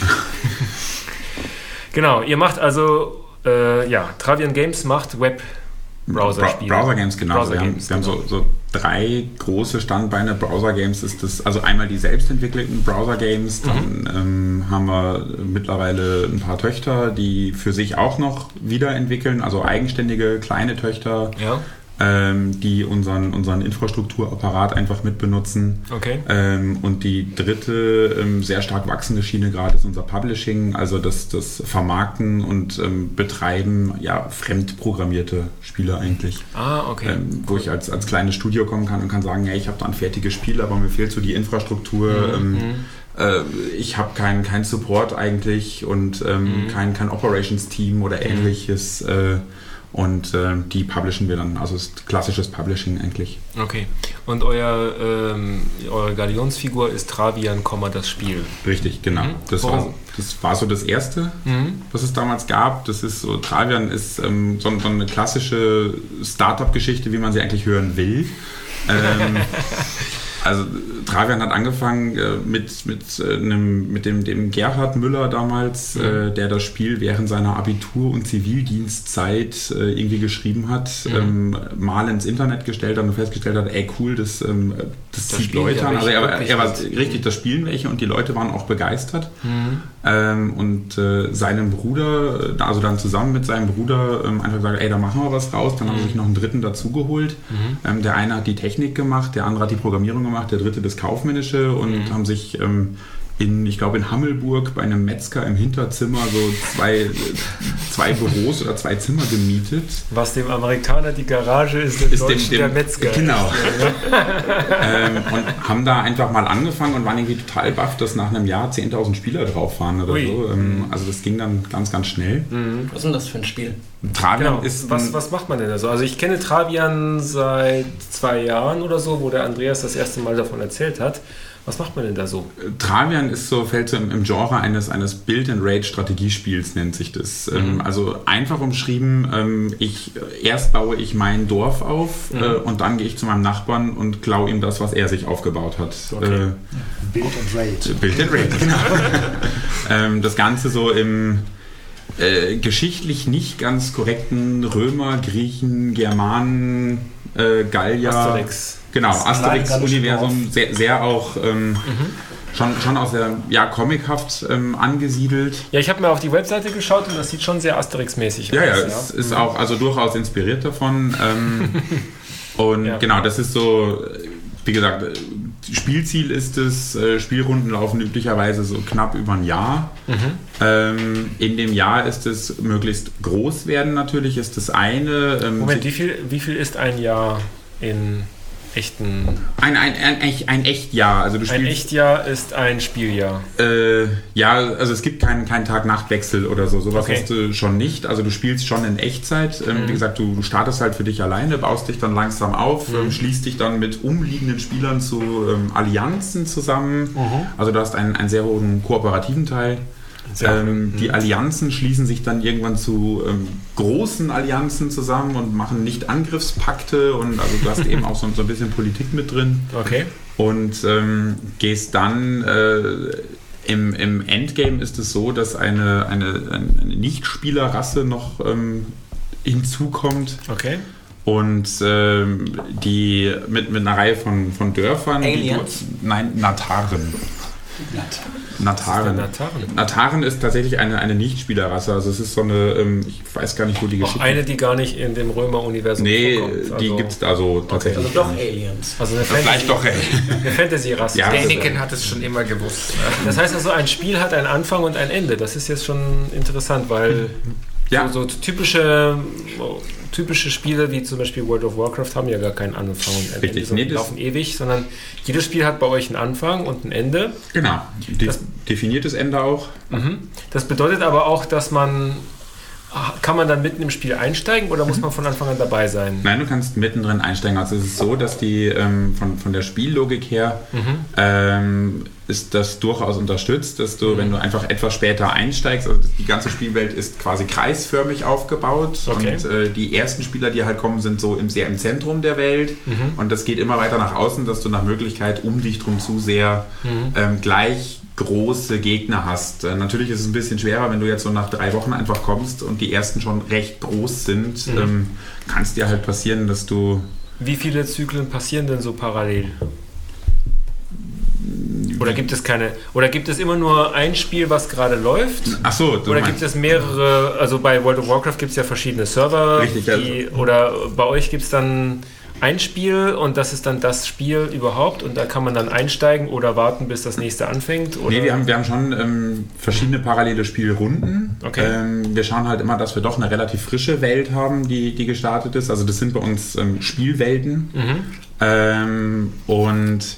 Genau, ihr macht also, Travian Games macht Web-Browser-Spiele. Browser-Games, genau. Browser wir haben so 3 große Standbeine. Browser-Games ist das, also einmal die selbstentwickelten Browser-Games, dann haben wir mittlerweile ein paar Töchter, die für sich auch noch wiederentwickeln, also eigenständige kleine Töchter. Ja. Die unseren Infrastrukturapparat einfach mitbenutzen. Okay. Und die dritte sehr stark wachsende Schiene gerade ist unser Publishing, also das Vermarkten und Betreiben fremdprogrammierte Spiele eigentlich. Okay. Wo ich als kleines Studio kommen kann und kann sagen, hey, ich habe da ein fertiges Spiel, aber mir fehlt so die Infrastruktur. ich habe kein Support eigentlich und kein Operations-Team oder ähnliches. Und die publishen wir dann, also ist klassisches Publishing eigentlich. Okay. Und eure Galionsfigur ist Travian, das Spiel. Richtig, genau. Das war so das Erste, was es damals gab. Das ist so, Travian ist so eine klassische Startup-Geschichte, wie man sie eigentlich hören will. Also Travian hat angefangen mit dem Gerhard Müller damals, der das Spiel während seiner Abitur- und Zivildienstzeit irgendwie geschrieben hat, mal ins Internet gestellt hat und festgestellt hat, ey cool, das zieht Leute an. Also er war richtig, das spielen welche und die Leute waren auch begeistert. Und seinem Bruder, also dann zusammen mit seinem Bruder einfach gesagt, ey, da machen wir was raus. Dann haben sie sich noch einen dritten dazugeholt. Der eine hat die Technik gemacht, der andere hat die Programmierung gemacht, der dritte das Kaufmännische und haben sich ich glaube in Hammelburg bei einem Metzger im Hinterzimmer so zwei Büros oder 2 Zimmer gemietet. Was dem Amerikaner die Garage ist dem der Metzger. Genau. Und haben da einfach mal angefangen und waren irgendwie total baff, dass nach einem Jahr 10.000 Spieler drauf waren oder so. Also das ging dann ganz, ganz schnell. Was ist denn das für ein Spiel? Travian ist... Was macht man denn da so? Also ich kenne Travian seit 2 Jahren oder so, wo der Andreas das erste Mal davon erzählt hat. Was macht man denn da so? Travian fällt so im Genre eines Build-and-Raid-Strategiespiels, nennt sich das. Also einfach umschrieben, erst baue ich mein Dorf auf und dann gehe ich zu meinem Nachbarn und klaue ihm das, was er sich aufgebaut hat. Okay. Build-and-Raid. Build-and-Raid, genau. Das Ganze so im geschichtlich nicht ganz korrekten Römer, Griechen, Germanen, Gallier... Asterix. Genau, Asterix-Universum, sehr auch schon auch sehr comichaft angesiedelt. Ja, ich habe mir auf die Webseite geschaut und das sieht schon sehr Asterix-mäßig aus. Ja, es ist auch also durchaus inspiriert davon. Und genau, das ist so, wie gesagt, Spielziel ist es, Spielrunden laufen üblicherweise so knapp über ein Jahr. In dem Jahr ist es möglichst groß werden natürlich, ist das eine. Moment, wie viel ist ein Jahr in echten... Ein Echtjahr. Also du spielst, ein Echtjahr ist ein Spieljahr. Also es gibt keinen Tag-Nacht-Wechsel oder so. Sowas hast du schon nicht. Also du spielst schon in Echtzeit. Wie gesagt, du startest halt für dich alleine, baust dich dann langsam auf, schließt dich dann mit umliegenden Spielern zu Allianzen zusammen. Also du hast einen sehr hohen kooperativen Teil. Die Allianzen schließen sich dann irgendwann zu großen Allianzen zusammen und machen Nicht-Angriffspakte und also du hast eben auch so ein bisschen Politik mit drin. Okay. Und gehst dann im Endgame ist es so, dass eine Nicht-Spielerrasse noch hinzukommt. Okay. Und die mit einer Reihe von Dörfern. Aliens? Nataren. Nataren ist tatsächlich eine Nicht-Spielerrasse. Also es ist so eine, ich weiß gar nicht, wo die Geschichte... Auch eine, die gar nicht in dem Römer-Universum vorkommt. Nee, die gibt es also tatsächlich. Also doch Aliens. Also eine vielleicht doch eine Fantasy-Rasse. Ja, Anakin hat es schon immer gewusst. Ne? Das heißt also, ein Spiel hat einen Anfang und ein Ende. Das ist jetzt schon interessant, weil so typische Spiele wie zum Beispiel World of Warcraft haben ja gar keinen Anfang und ein Richtig, Ende. Die laufen ewig, sondern jedes Spiel hat bei euch einen Anfang und ein Ende. Genau, definiertes Ende auch. Das bedeutet aber auch, dass kann man dann mitten im Spiel einsteigen oder muss man von Anfang an dabei sein? Nein, du kannst mittendrin einsteigen. Also es ist so, dass die von der Spiellogik her ist das durchaus unterstützt, dass du, wenn du einfach etwas später einsteigst, also die ganze Spielwelt ist quasi kreisförmig aufgebaut und die ersten Spieler, die halt kommen, sind so sehr im Zentrum der Welt und das geht immer weiter nach außen, dass du nach Möglichkeit um dich drum zu sehr gleich große Gegner hast. Natürlich ist es ein bisschen schwerer, wenn du jetzt so nach 3 Wochen einfach kommst und die ersten schon recht groß sind, kann es dir halt passieren, dass du... Wie viele Zyklen passieren denn so parallel? Oder gibt es keine? Oder gibt es immer nur ein Spiel, was gerade läuft? Ach so. Oder gibt es mehrere? Also bei World of Warcraft gibt es ja verschiedene Server. Richtig. Oder bei euch gibt es dann ein Spiel und das ist dann das Spiel überhaupt und da kann man dann einsteigen oder warten, bis das nächste anfängt? Oder? Nee, wir haben schon verschiedene parallele Spielrunden. Okay. Wir schauen halt immer, dass wir doch eine relativ frische Welt haben, die gestartet ist. Also das sind bei uns Spielwelten. Und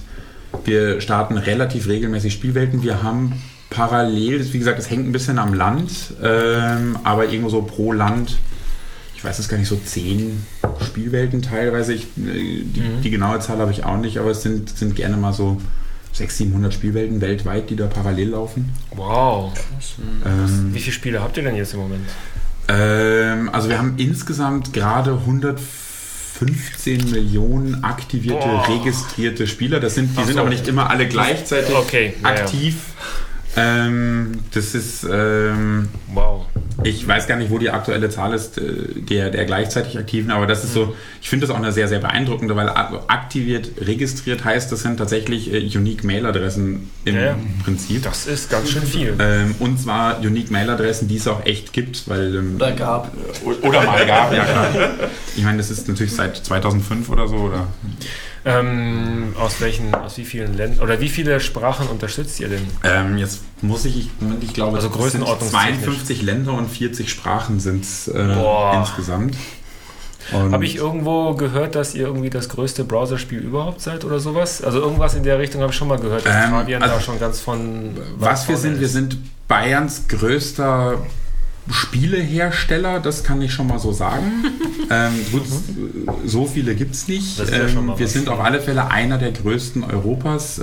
Wir starten relativ regelmäßig Spielwelten. Wir haben parallel, wie gesagt, das hängt ein bisschen am Land, aber irgendwo so pro Land, ich weiß es gar nicht, so 10 Spielwelten teilweise. Die genaue Zahl habe ich auch nicht, aber es sind gerne mal so 600-700 Spielwelten weltweit, die da parallel laufen. Wow. Wie viele Spiele habt ihr denn jetzt im Moment? Also wir haben insgesamt gerade 115 Millionen aktivierte, registrierte Spieler. Die sind aber nicht immer alle gleichzeitig aktiv. Das ist wow. Ich weiß gar nicht, wo die aktuelle Zahl ist, der gleichzeitig Aktiven, aber das ist so, ich finde das auch eine sehr, sehr beeindruckende, weil aktiviert, registriert heißt, das sind tatsächlich Unique Mail-Adressen im Prinzip. Das ist ganz schön viel. Und zwar Unique Mail-Adressen, die es auch echt gibt, weil... Oder gab. Oder mal gab, ja klar. Ich meine, das ist natürlich seit 2005 oder so, oder... Aus wie vielen Ländern oder wie viele Sprachen unterstützt ihr denn? Jetzt muss ich glaube, also es sind 52 Länder und 40 Sprachen sind es insgesamt. Habe ich irgendwo gehört, dass ihr irgendwie das größte Browserspiel überhaupt seid oder sowas? Also irgendwas in der Richtung habe ich schon mal gehört, dass Travian da schon ganz von... Was wir sind Bayerns größter Spielehersteller, das kann ich schon mal so sagen. Gut, so viele gibt es nicht. Wir sind auf alle Fälle einer der größten Europas.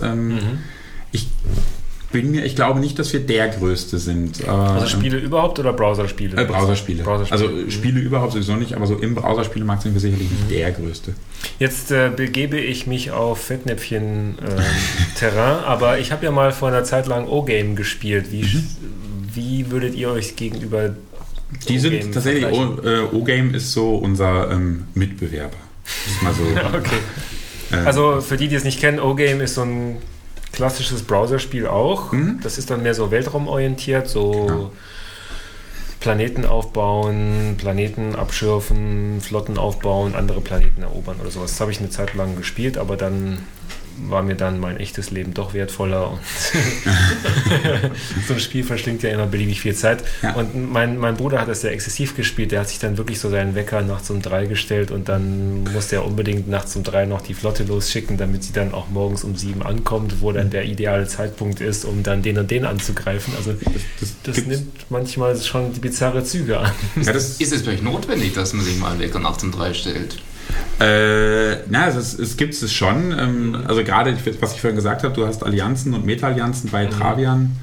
Ich glaube nicht, dass wir der Größte sind. Also Spiele überhaupt oder Browserspiele? Browserspiele. Also Spiele überhaupt sowieso nicht, aber so im Browserspielemarkt sind wir sicherlich nicht der Größte. Jetzt begebe ich mich auf Fettnäpfchen-Terrain, aber ich habe ja mal vor einer Zeit lang O-Game gespielt. Wie würdet ihr euch gegenüber Die sind tatsächlich, O-Game ist so unser Mitbewerber. Das ist mal so. Okay. Also für die es nicht kennen, O-Game ist so ein klassisches Browserspiel auch. Das ist dann mehr so weltraumorientiert, so Planeten aufbauen, Planeten abschürfen, Flotten aufbauen, andere Planeten erobern oder sowas. Das habe ich eine Zeit lang gespielt, aber dann war mir dann mein echtes Leben doch wertvoller und so ein Spiel verschlingt ja immer beliebig viel Zeit. Ja. Und mein Bruder hat das sehr exzessiv gespielt, der hat sich dann wirklich so seinen Wecker nachts um 3 gestellt und dann musste er unbedingt nachts um 3 noch die Flotte losschicken, damit sie dann auch morgens um 7 ankommt, wo dann der ideale Zeitpunkt ist, um dann den und den anzugreifen. Also das nimmt manchmal schon die bizarre Züge an. Ja, ist es vielleicht notwendig, dass man sich mal einen Wecker nachts um 3 stellt? Es gibt es schon. Also gerade, was ich vorhin gesagt habe, du hast Allianzen und Meta-Allianzen bei Travian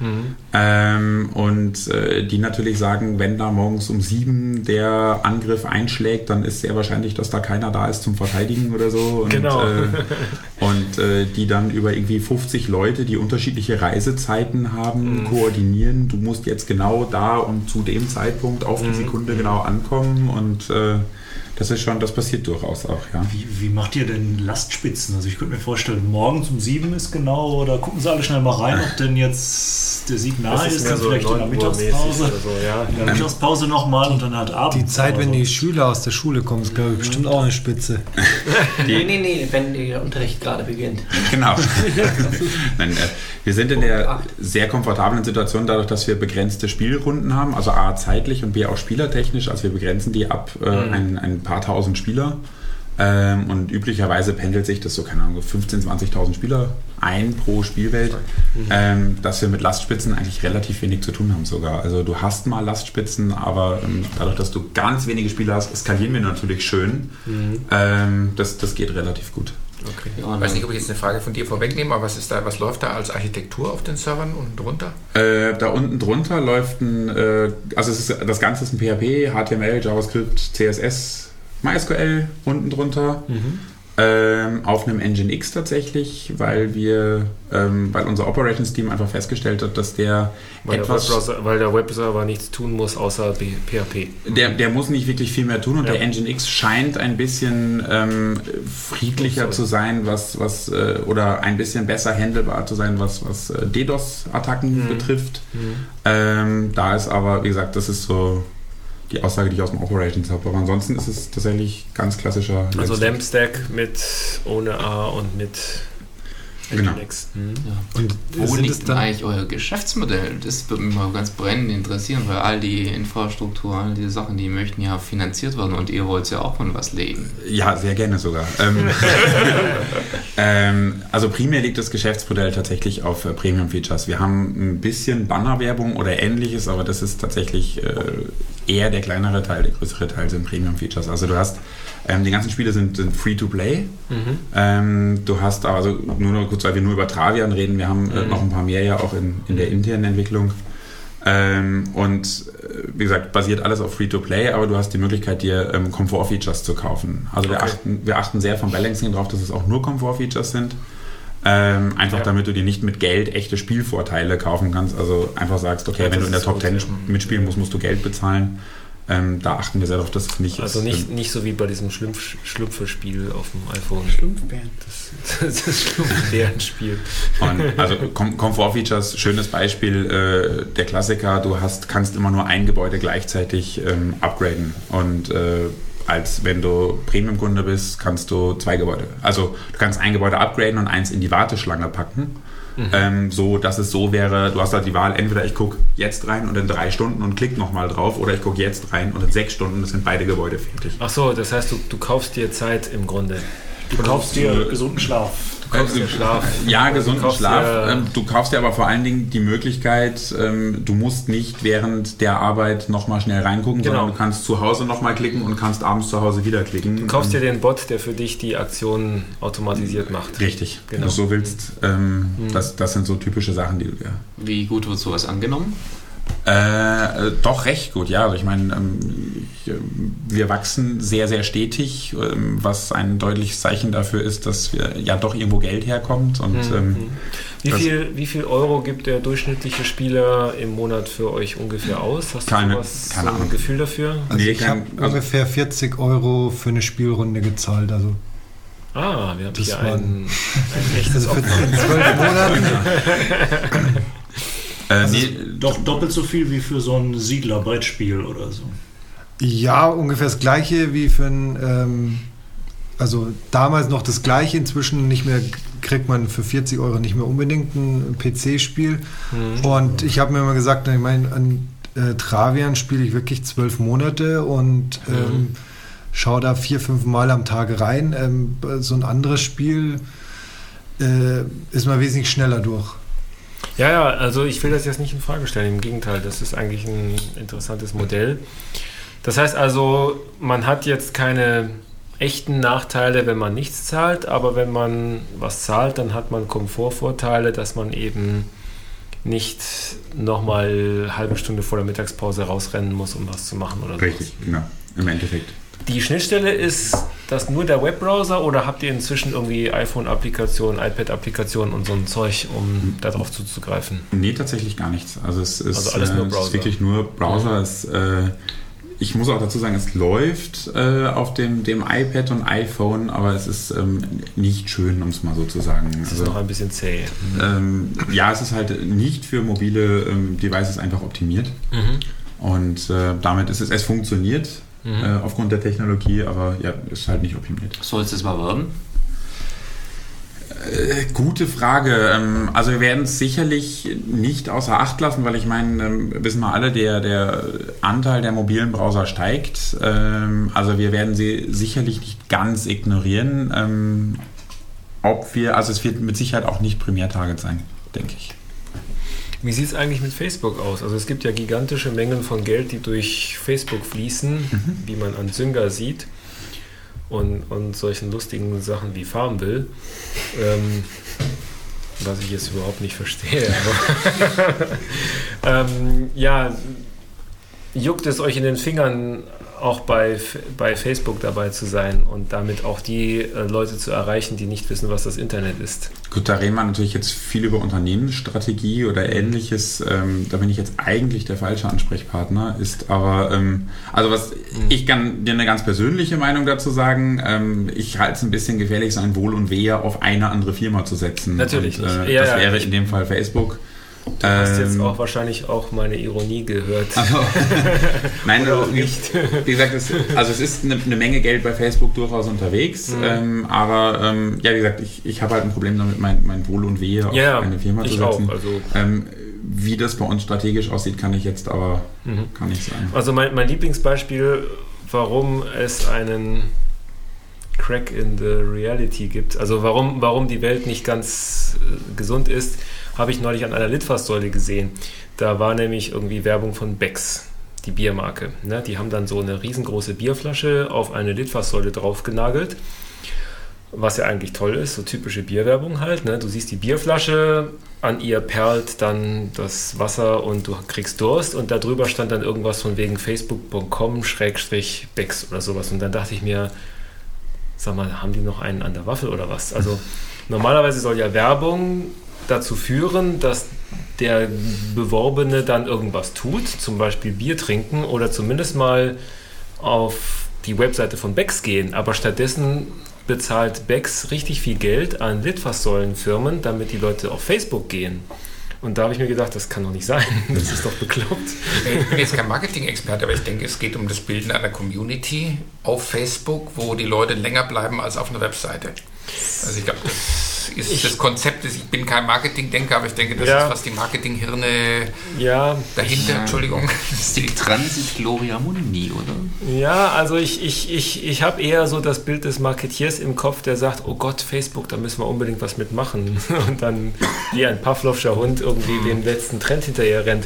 und die natürlich sagen, wenn da morgens um 7 der Angriff einschlägt, dann ist sehr wahrscheinlich, dass da keiner da ist zum Verteidigen oder so. Und, genau. Und die dann über irgendwie 50 Leute, die unterschiedliche Reisezeiten haben, koordinieren. Du musst jetzt genau da und zu dem Zeitpunkt auf die Sekunde genau ankommen und das passiert durchaus auch, ja. Wie macht ihr denn Lastspitzen? Also ich könnte mir vorstellen, morgens um 7 ist genau, oder gucken Sie alle schnell mal rein, ob denn jetzt der Sieg nahe ist, dann so vielleicht in der Mittagspause. So, ja. In der Mittagspause nochmal und dann halt abends. Die Zeit, wenn die Schüler aus der Schule kommen, ist, glaube ich, bestimmt auch eine Spitze. Nee, wenn der Unterricht gerade beginnt. Genau. Nein, wir sind in der sehr komfortablen Situation, dadurch, dass wir begrenzte Spielrunden haben, also A zeitlich und B auch spielertechnisch, also wir begrenzen die ab ein paar tausend Spieler und üblicherweise pendelt sich das so, keine Ahnung, 15.000, 20.000 Spieler ein pro Spielwelt, dass wir mit Lastspitzen eigentlich relativ wenig zu tun haben sogar. Also du hast mal Lastspitzen, aber dadurch, dass du ganz wenige Spieler hast, skalieren wir natürlich schön. Das geht relativ gut. Okay. Ich weiß nicht, ob ich jetzt eine Frage von dir vorwegnehme, aber was läuft da als Architektur auf den Servern unten drunter? Da unten drunter läuft das Ganze ist ein PHP, HTML, JavaScript, CSS, MySQL unten drunter. Auf einem Nginx tatsächlich, weil unser Operations-Team einfach festgestellt hat, dass weil der Webserver nichts tun muss, außer PHP. Der muss nicht wirklich viel mehr tun und der Nginx scheint ein bisschen friedlicher zu sein, oder ein bisschen besser handelbar zu sein, was DDoS-Attacken betrifft. Da ist aber, wie gesagt, das ist so die Aussage, die ich aus dem Operations habe. Aber ansonsten ist es tatsächlich ganz klassischer Also LampStack ohne A und mit Genau. Und wo liegt denn eigentlich euer Geschäftsmodell? Das würde mich mal ganz brennend interessieren, weil all die Infrastruktur, all diese Sachen, die möchten ja finanziert werden und ihr wollt ja auch von was leben. Ja, sehr gerne sogar. Also primär liegt das Geschäftsmodell tatsächlich auf Premium-Features. Wir haben ein bisschen Bannerwerbung oder Ähnliches, aber das ist tatsächlich eher der kleinere Teil. Der größere Teil sind Premium-Features. Also du hast die ganzen Spiele sind Free-to-Play. Du hast also nur noch kurz, weil wir nur über Travian reden, wir haben noch ein paar mehr ja auch in der internen Entwicklung. Und wie gesagt, basiert alles auf Free-to-Play, aber du hast die Möglichkeit, dir Komfort-Features zu kaufen. Also wir achten sehr vom Balancing drauf, dass es auch nur Komfort-Features sind. Damit du dir nicht mit Geld echte Spielvorteile kaufen kannst. Also einfach sagst, okay, wenn du in der Top 10 mitspielen musst du Geld bezahlen. Da achten wir sehr darauf, dass es nicht ist. Also nicht so wie bei diesem Schlüpferspiel auf dem iPhone. Schlumpfbären. Das Schlumpfbärenspiel. Also Komfort-Features, schönes Beispiel, der Klassiker, du kannst immer nur ein Gebäude gleichzeitig upgraden. Und als wenn du Premium-Kunde bist, kannst du 2 Gebäude. Also du kannst ein Gebäude upgraden und eins in die Warteschlange packen. So, dass es so wäre, du hast halt die Wahl, entweder ich gucke jetzt rein und in 3 Stunden und klick nochmal drauf, oder ich gucke jetzt rein und in 6 Stunden sind beide Gebäude fertig. Ach so, das heißt, du kaufst dir Zeit im Grunde. Du kaufst dir gesunden Schlaf. Du kaufst dir Schlaf. Ja, gesunden Schlaf. Du kaufst dir aber vor allen Dingen die Möglichkeit, du musst nicht während der Arbeit nochmal schnell reingucken, sondern du kannst zu Hause nochmal klicken und kannst abends zu Hause wieder klicken. Du kaufst dir den Bot, der für dich die Aktion automatisiert macht. Richtig, wenn du so willst. Das sind so typische Sachen, die du dir... Wie gut wird sowas angenommen? Doch recht gut, ja. Also ich meine, wir wachsen sehr, sehr stetig, was ein deutliches Zeichen dafür ist, dass wir ja doch irgendwo Geld herkommt. Und, wie viel Euro gibt der durchschnittliche Spieler im Monat für euch ungefähr aus? Hast du keine ein Gefühl dafür? Also ich habe ungefähr 40 Euro für eine Spielrunde gezahlt. Also wir haben hier ein echtes Opfer. In 12 Monaten. Doch doppelt so viel wie für so ein Siedler-Brettspiel oder so. Ja, ungefähr das gleiche wie für ein, also damals noch das gleiche, inzwischen nicht mehr, kriegt man für 40 Euro nicht mehr unbedingt ein PC-Spiel. Und ich habe mir immer gesagt, ich meine, an Travian spiele ich wirklich 12 Monate und schaue da 4-5 Mal am Tag rein. So ein anderes Spiel ist man wesentlich schneller durch. Ja, also ich will das jetzt nicht in Frage stellen, im Gegenteil, das ist eigentlich ein interessantes Modell. Das heißt also, man hat jetzt keine echten Nachteile, wenn man nichts zahlt, aber wenn man was zahlt, dann hat man Komfortvorteile, dass man eben nicht nochmal eine halbe Stunde vor der Mittagspause rausrennen muss, um was zu machen oder so. Richtig, genau, im Endeffekt. Die Schnittstelle, ist das nur der Webbrowser oder habt ihr inzwischen irgendwie iPhone-Applikationen, iPad-Applikationen und so ein Zeug, um darauf zuzugreifen? Nee, tatsächlich gar nichts. Also es ist, alles nur Browser. Es ist wirklich nur Browser. Ich muss auch dazu sagen, es läuft auf dem iPad und iPhone, aber es ist nicht schön, um es mal so zu sagen. Es ist noch ein bisschen zäh. Ja, es ist halt nicht für mobile Devices einfach optimiert. Und damit ist es funktioniert. Aufgrund der Technologie, aber ja, ist halt nicht optimiert. Soll es das mal werden? Gute Frage. Also wir werden es sicherlich nicht außer Acht lassen, weil ich meine, wissen wir alle, der Anteil der mobilen Browser steigt. Also wir werden sie sicherlich nicht ganz ignorieren. Es wird mit Sicherheit auch nicht Primärtarget sein, denke ich. Wie sieht es eigentlich mit Facebook aus? Also es gibt ja gigantische Mengen von Geld, die durch Facebook fließen, wie man an Zynga sieht und solchen lustigen Sachen wie Farmville, was ich jetzt überhaupt nicht verstehe. Aber juckt es euch in den Fingern, auch bei Facebook dabei zu sein und damit auch die Leute zu erreichen, die nicht wissen, was das Internet ist? Gut, da reden wir natürlich jetzt viel über Unternehmensstrategie oder Ähnliches. Da bin ich jetzt eigentlich der falsche Ansprechpartner. Ist aber, ich kann dir eine ganz persönliche Meinung dazu sagen. Ich halte es ein bisschen gefährlich, sein Wohl und Wehe auf eine andere Firma zu setzen. Natürlich und, nicht. Das wäre in dem Fall Facebook. Du hast jetzt auch wahrscheinlich auch meine Ironie gehört. Also, nein, auch nicht. Wie gesagt, es ist eine Menge Geld bei Facebook durchaus unterwegs, aber wie gesagt, ich habe halt ein Problem damit, mein Wohl und Wehe auf eine Firma zu setzen. Auch, also wie das bei uns strategisch aussieht, kann ich jetzt aber kann nicht sagen. Also mein Lieblingsbeispiel, warum es einen Crack in the Reality gibt, also warum die Welt nicht ganz gesund ist, habe ich neulich an einer Litfaßsäule gesehen. Da war nämlich irgendwie Werbung von Becks, die Biermarke. Ne? Die haben dann so eine riesengroße Bierflasche auf eine Litfaßsäule draufgenagelt, was ja eigentlich toll ist, so typische Bierwerbung halt. Ne? Du siehst die Bierflasche, an ihr perlt dann das Wasser und du kriegst Durst und da drüber stand dann irgendwas von wegen facebook.com/Becks oder sowas. Und dann dachte ich mir, sag mal, haben die noch einen an der Waffel oder was? Also normalerweise soll ja Werbung dazu führen, dass der Beworbene dann irgendwas tut, zum Beispiel Bier trinken oder zumindest mal auf die Webseite von Becks gehen. Aber stattdessen bezahlt Becks richtig viel Geld an Litfaßsäulenfirmen, damit die Leute auf Facebook gehen. Und da habe ich mir gedacht, das kann doch nicht sein. Das ist doch bekloppt. Ich bin jetzt kein Marketing-Experte, aber ich denke, es geht um das Bilden einer Community auf Facebook, wo die Leute länger bleiben als auf einer Webseite. Also ich glaube, das ist das Konzept. Ich bin kein Marketing-Denker, aber ich denke, das ist, was die Marketing-Hirne dahinter, Entschuldigung. Das ist die Transit Gloria Mundi, oder? Ja, also ich habe eher so das Bild des Marketiers im Kopf, der sagt, oh Gott, Facebook, da müssen wir unbedingt was mitmachen. Und dann wie ein Pavlovscher Hund irgendwie dem letzten Trend hinterher rennt.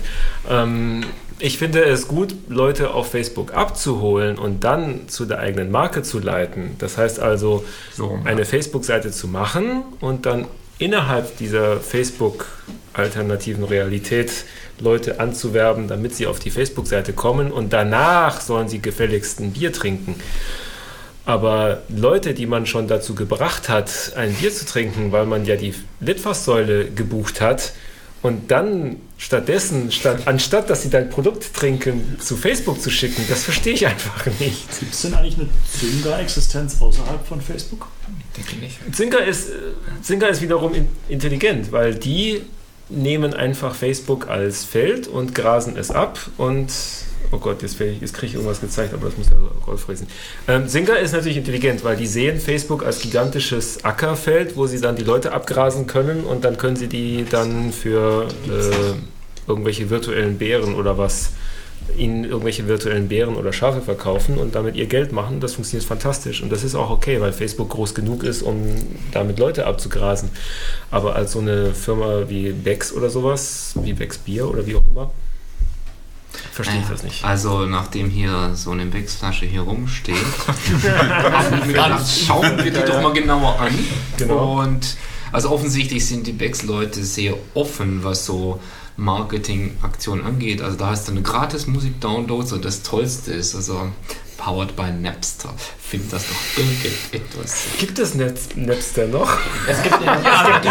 Ich finde es gut, Leute auf Facebook abzuholen und dann zu der eigenen Marke zu leiten. Das heißt also, eine Facebook-Seite zu machen und dann innerhalb dieser Facebook-alternativen Realität Leute anzuwerben, damit sie auf die Facebook-Seite kommen und danach sollen sie gefälligst ein Bier trinken. Aber Leute, die man schon dazu gebracht hat, ein Bier zu trinken, weil man ja die Litfaßsäule gebucht hat, und dann stattdessen, anstatt dass sie dein Produkt trinken, zu Facebook zu schicken, das verstehe ich einfach nicht. Gibt es denn eigentlich eine Zynga-Existenz außerhalb von Facebook? Denke nicht. Zynga ist wiederum intelligent, weil die nehmen einfach Facebook als Feld und grasen es ab und oh Gott, jetzt kriege ich irgendwas gezeigt, aber das muss der Rolf lesen. Zynga ist natürlich intelligent, weil die sehen Facebook als gigantisches Ackerfeld, wo sie dann die Leute abgrasen können und dann können sie die dann für irgendwelche virtuellen Bären oder was, ihnen irgendwelche virtuellen Bären oder Schafe verkaufen und damit ihr Geld machen. Das funktioniert fantastisch und das ist auch okay, weil Facebook groß genug ist, um damit Leute abzugrasen. Aber als so eine Firma wie Becks oder sowas, wie Becks Bier oder wie auch immer, verstehe ich das nicht. Also nachdem hier so eine Becks-Flasche hier rumsteht, habe ich mir gedacht, schauen wir die doch mal genauer an. Genau. Und also offensichtlich sind die Becks-Leute sehr offen, was so Marketingaktionen angeht. Also da hast du eine gratis Musik-Downloads und das Tollste ist, also powered by Napster. Finde das doch irgendetwas. Gibt es Napster noch? Es gibt die Marke,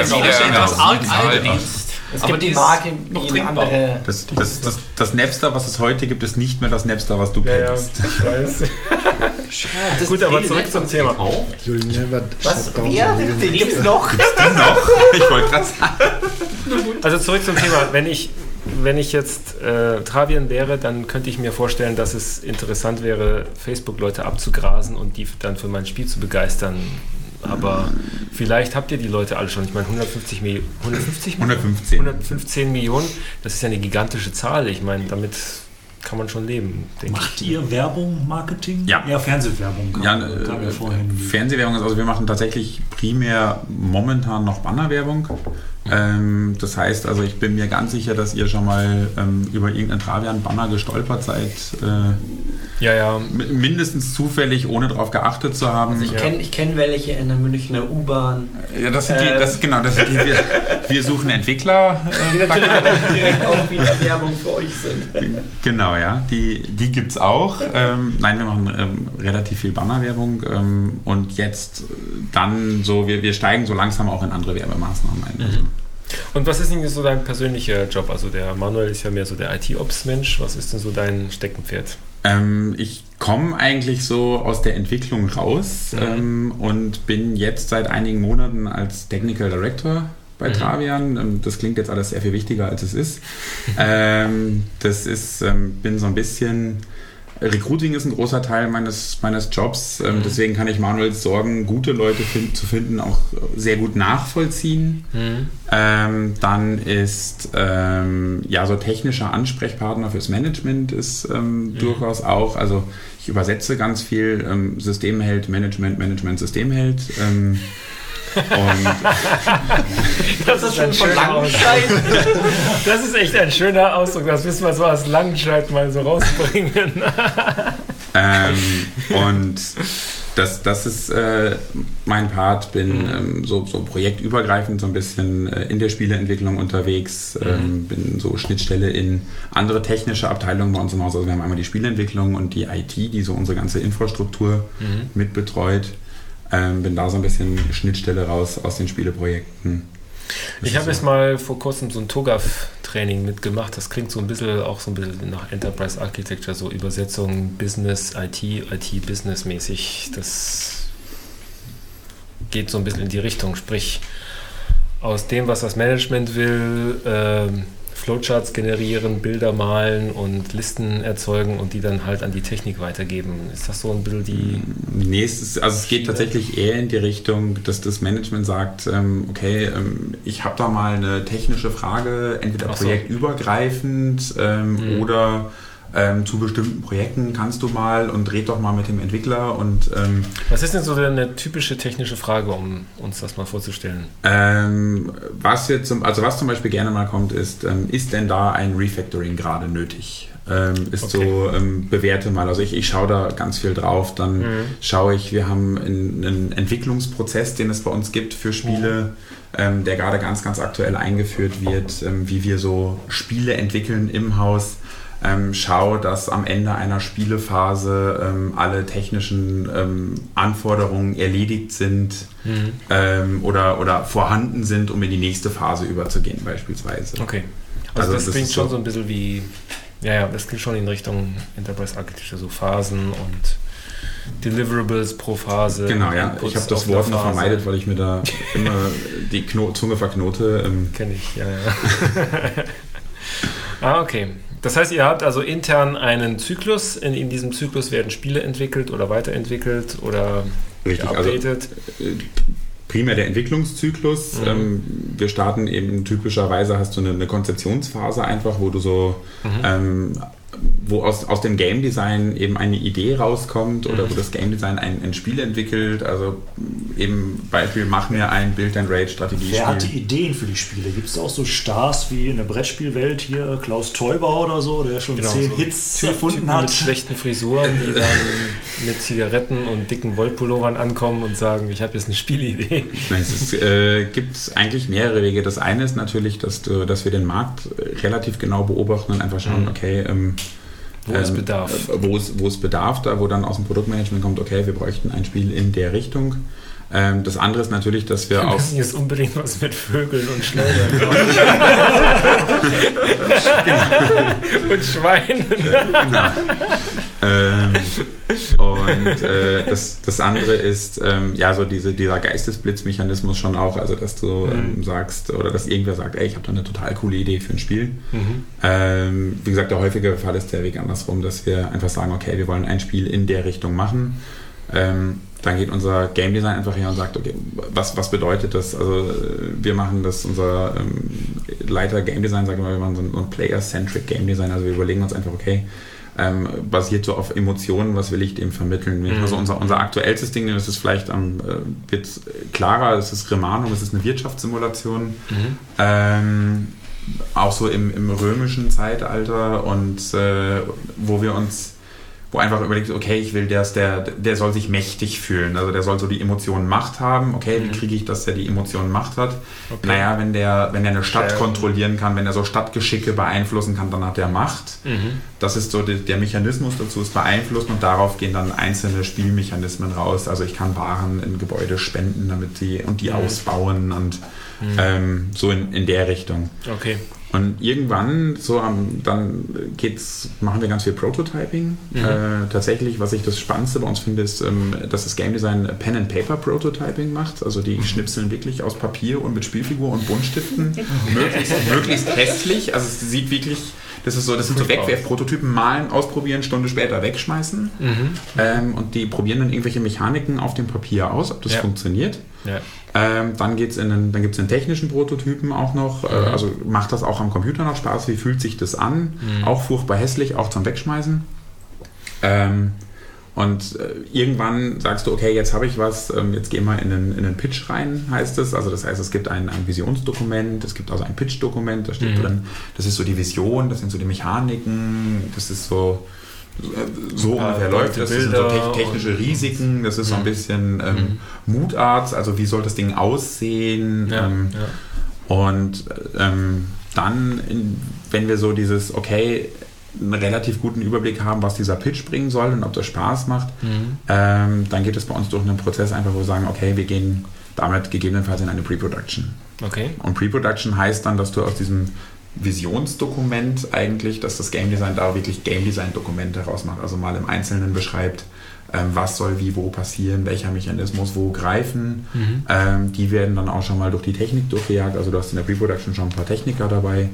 es gibt die Marke, die andere. Das Napster, was es heute gibt, ist nicht mehr das Napster, was du kennst. Ja, ich weiß. Gut, aber zurück zum Thema. Was? Den gibt's noch? Gibt's den noch? Ich wollte gerade sagen. Also zurück zum Thema. Wenn ich jetzt Travian wäre, dann könnte ich mir vorstellen, dass es interessant wäre, Facebook-Leute abzugrasen und die dann für mein Spiel zu begeistern. Aber vielleicht habt ihr die Leute alle schon. Ich meine, 115 Millionen, das ist ja eine gigantische Zahl. Ich meine, damit kann man schon leben. Macht ihr Werbung, Marketing? Ja. Ja, Fernsehwerbung. Fernsehwerbung, also wir machen tatsächlich primär momentan noch Bannerwerbung. Das heißt, also ich bin mir ganz sicher, dass ihr schon mal über irgendeinen Travian-Banner gestolpert seid. Mindestens zufällig, ohne darauf geachtet zu haben. Also ich kenn welche in der Münchner U-Bahn. Ja, das sind wir suchen Entwickler. Die natürlich direkt auch wieder Werbung für euch sind. Genau, ja. Die gibt es auch. Nein, wir machen relativ viel Bannerwerbung und jetzt dann so, wir steigen so langsam auch in andere Werbemaßnahmen ein. Also. Und was ist denn so dein persönlicher Job? Also der Manuel ist ja mehr so der IT-Ops-Mensch. Was ist denn so dein Steckenpferd? Ich komme eigentlich so aus der Entwicklung raus und bin jetzt seit einigen Monaten als Technical Director bei Travian. Das klingt jetzt alles sehr viel wichtiger, als es ist. Bin so ein bisschen... Recruiting ist ein großer Teil meines Jobs, deswegen kann ich Manuels Sorgen, gute Leute zu finden, auch sehr gut nachvollziehen. Dann ist so technischer Ansprechpartner fürs Management ist durchaus auch, also ich übersetze ganz viel, Systemheld, Management, Systemheld. Das ist ein schöner Ausdruck. Das ist echt ein schöner Ausdruck. Das müssen wir so aus Langenscheid mal so rausbringen. Und das ist mein Part. Bin so projektübergreifend so ein bisschen in der Spieleentwicklung unterwegs. Bin so Schnittstelle in andere technische Abteilungen bei uns im Haus. Also wir haben einmal die Spieleentwicklung und die IT, die so unsere ganze Infrastruktur mit betreut. Bin da so ein bisschen Schnittstelle raus aus den Spieleprojekten. Ich habe jetzt mal vor kurzem so ein TOGAF-Training mitgemacht. Das klingt so ein bisschen nach Enterprise Architecture, so Übersetzung Business, IT Business mäßig. Das geht so ein bisschen in die Richtung. Sprich, aus dem, was das Management will, Flowcharts generieren, Bilder malen und Listen erzeugen und die dann halt an die Technik weitergeben. Ist das so ein bisschen die... Nee, es geht tatsächlich eher in die Richtung, dass das Management sagt, ich habe da mal eine technische Frage, entweder projektübergreifend oder zu bestimmten Projekten kannst du mal und red doch mal mit dem Entwickler. Und was ist denn so eine typische technische Frage, um uns das mal vorzustellen? Was zum Beispiel gerne mal kommt, ist denn da ein Refactoring gerade nötig? Bewerte mal. Also ich schaue da ganz viel drauf. Dann schaue ich, wir haben einen Entwicklungsprozess, den es bei uns gibt für Spiele, der gerade ganz, ganz aktuell eingeführt wird, wie wir so Spiele entwickeln im Haus. Schau, dass am Ende einer Spielephase alle technischen Anforderungen erledigt sind oder vorhanden sind, um in die nächste Phase überzugehen beispielsweise. Okay, also das klingt schon so ein bisschen wie, das klingt schon in Richtung Enterprise Architecture, so Phasen und Deliverables pro Phase. Genau, ja. Ich habe das Wort noch vermeidet, weil ich mir da immer die Zunge verknote. Kenne ich, ja. Okay. Das heißt, ihr habt also intern einen Zyklus, in diesem Zyklus werden Spiele entwickelt oder weiterentwickelt oder geupdatet. Also, primär der Entwicklungszyklus. Wir starten eben typischerweise, hast du eine Konzeptionsphase einfach, wo du so wo aus dem Game Design eben eine Idee rauskommt oder wo das Game Design ein Spiel entwickelt. Also eben Beispiel, mach mir ein Build-and-Rate-Strategiespiel. Wer hat die Ideen für die Spiele? Gibt es auch so Stars wie in der Brettspielwelt hier, Klaus Teuber oder so, der schon 10 Hits erfunden hat? Mit schlechten Frisuren, die dann mit Zigaretten und dicken Wollpullovern ankommen und sagen, ich habe jetzt eine Spielidee. Es gibt eigentlich mehrere Wege. Das eine ist natürlich, dass wir den Markt relativ genau beobachten und einfach schauen, okay, wo es bedarf. Wo es bedarf, da wo dann aus dem Produktmanagement kommt, okay, wir bräuchten ein Spiel in der Richtung. Das andere ist natürlich, dass wir auch... müssen jetzt unbedingt was mit Vögeln und Schleudern machen. Und Schweinen. Das andere ist so dieser Geistesblitzmechanismus schon auch, also dass du sagst oder dass irgendwer sagt, ey, ich habe da eine total coole Idee für ein Spiel. Wie gesagt, der häufige Fall ist der Weg andersrum, dass wir einfach sagen, okay, wir wollen ein Spiel in der Richtung machen. Dann geht unser Game Design einfach her und sagt, okay, was bedeutet das? Also wir machen das, unser Leiter Game Design sagt immer, wir machen so ein Player-Centric Game Design, also wir überlegen uns einfach, okay, basiert so auf Emotionen, was will ich dem vermitteln? Also unser aktuellstes Ding, das ist vielleicht wird klarer, das ist Remanum, das ist eine Wirtschaftssimulation, auch so im römischen Zeitalter und wo einfach überlegt, okay, ich will, der soll sich mächtig fühlen, also der soll so die Emotionen Macht haben. Okay, wie kriege ich, dass der die Emotionen Macht hat? Okay. Naja, wenn der eine Stadt kontrollieren kann, wenn er so Stadtgeschicke beeinflussen kann, dann hat er Macht. Das ist so der Mechanismus dazu, ist beeinflusst und darauf gehen dann einzelne Spielmechanismen raus. Also ich kann Waren in Gebäude spenden, damit die ausbauen und so in der Richtung. Okay. Und irgendwann, dann machen wir ganz viel Prototyping. Tatsächlich, was ich das Spannendste bei uns finde, ist, dass das Game Design Pen-and-Paper-Prototyping macht. Also die schnipseln wirklich aus Papier und mit Spielfigur und Buntstiften. möglichst hässlich. Also es sieht wirklich, das sind so Wegwerfprototypen, malen, ausprobieren, Stunde später wegschmeißen. Und die probieren dann irgendwelche Mechaniken auf dem Papier aus, ob das funktioniert. Ja. Dann gibt's einen technischen Prototypen auch noch. Also macht das auch am Computer noch Spaß? Wie fühlt sich das an? Auch furchtbar hässlich, auch zum Wegschmeißen. Und irgendwann sagst du, okay, jetzt habe ich was, jetzt geh mal in einen Pitch rein, heißt es. Also das heißt, es gibt ein Visionsdokument, es gibt also ein Pitch-Dokument, da steht drin, das ist so die Vision, das sind so die Mechaniken, das ist so ungefähr läuft das. Das sind so technische Risiken, das ist so ein bisschen Mutart, also wie soll das Ding aussehen. Und dann, wenn wir so dieses, okay, einen relativ guten Überblick haben, was dieser Pitch bringen soll und ob das Spaß macht, dann geht es bei uns durch einen Prozess einfach, wo wir sagen, okay, wir gehen damit gegebenenfalls in eine Pre-Production. Okay. Und Pre-Production heißt dann, dass du aus diesem Visionsdokument eigentlich, dass das Game Design da wirklich Game Design Dokumente herausmacht, also mal im Einzelnen beschreibt, was soll wie wo passieren, welcher Mechanismus wo greifen. Die werden dann auch schon mal durch die Technik durchgejagt, also du hast in der Pre-Production schon ein paar Techniker dabei,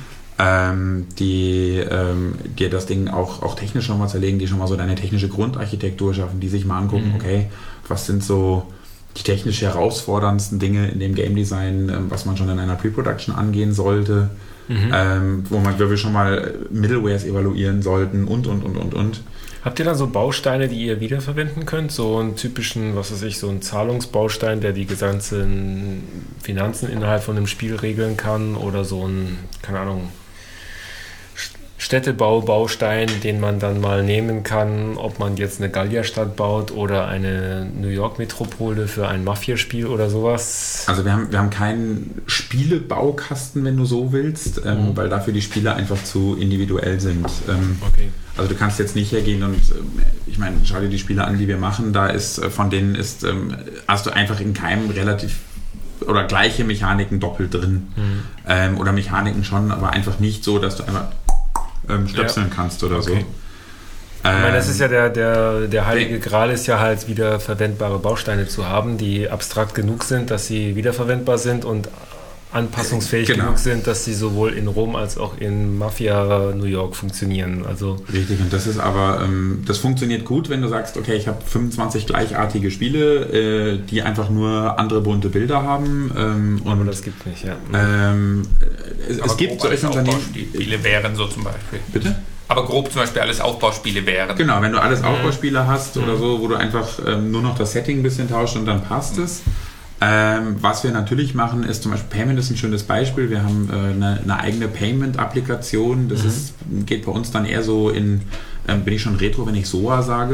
die dir das Ding auch technisch schon mal zerlegen, die schon mal so deine technische Grundarchitektur schaffen, die sich mal angucken, okay, was sind so die technisch herausforderndsten Dinge in dem Game Design, was man schon in einer Pre-Production angehen sollte, wo wir schon mal Middlewares evaluieren sollten und. Habt ihr da so Bausteine, die ihr wiederverwenden könnt? So einen typischen, so einen Zahlungsbaustein, der die gesamten Finanzen innerhalb von einem Spiel regeln kann, oder so ein, keine Ahnung, Städtebau-Baustein, den man dann mal nehmen kann, ob man jetzt eine Gallierstadt baut oder eine New York-Metropole für ein Mafia-Spiel oder sowas. Also wir haben keinen Spielebaukasten, wenn du so willst, weil dafür die Spiele einfach zu individuell sind. Okay. Also du kannst jetzt nicht hergehen und, ich meine, schau dir die Spiele an, die wir machen, hast du einfach in keinem relativ oder gleiche Mechaniken doppelt drin. Oder Mechaniken schon, aber einfach nicht so, dass du einfach stöpseln kannst oder so. Ich meine, das ist ja der heilige Gral ist ja halt wiederverwendbare Bausteine zu haben, die abstrakt genug sind, dass sie wiederverwendbar sind und anpassungsfähig genug sind, dass sie sowohl in Rom als auch in Mafia New York funktionieren. Also richtig, und das ist aber, das funktioniert gut, wenn du sagst, okay, ich habe 25 gleichartige Spiele, die einfach nur andere bunte Bilder haben. Aber das gibt nicht, ja. Es gibt solche Unternehmen. Spiele wären so zum Beispiel. Bitte? Aber grob zum Beispiel alles Aufbauspiele wären. Genau, wenn du alles Aufbauspiele hast oder so, wo du einfach nur noch das Setting ein bisschen tauscht und dann passt es. Was wir natürlich machen, ist zum Beispiel Payment ist ein schönes Beispiel. Wir haben eine eigene Payment-Applikation. Das geht bei uns dann eher so in, bin ich schon retro, wenn ich SOA sage.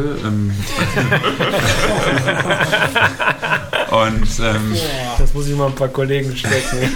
Und das muss ich mal ein paar Kollegen stecken.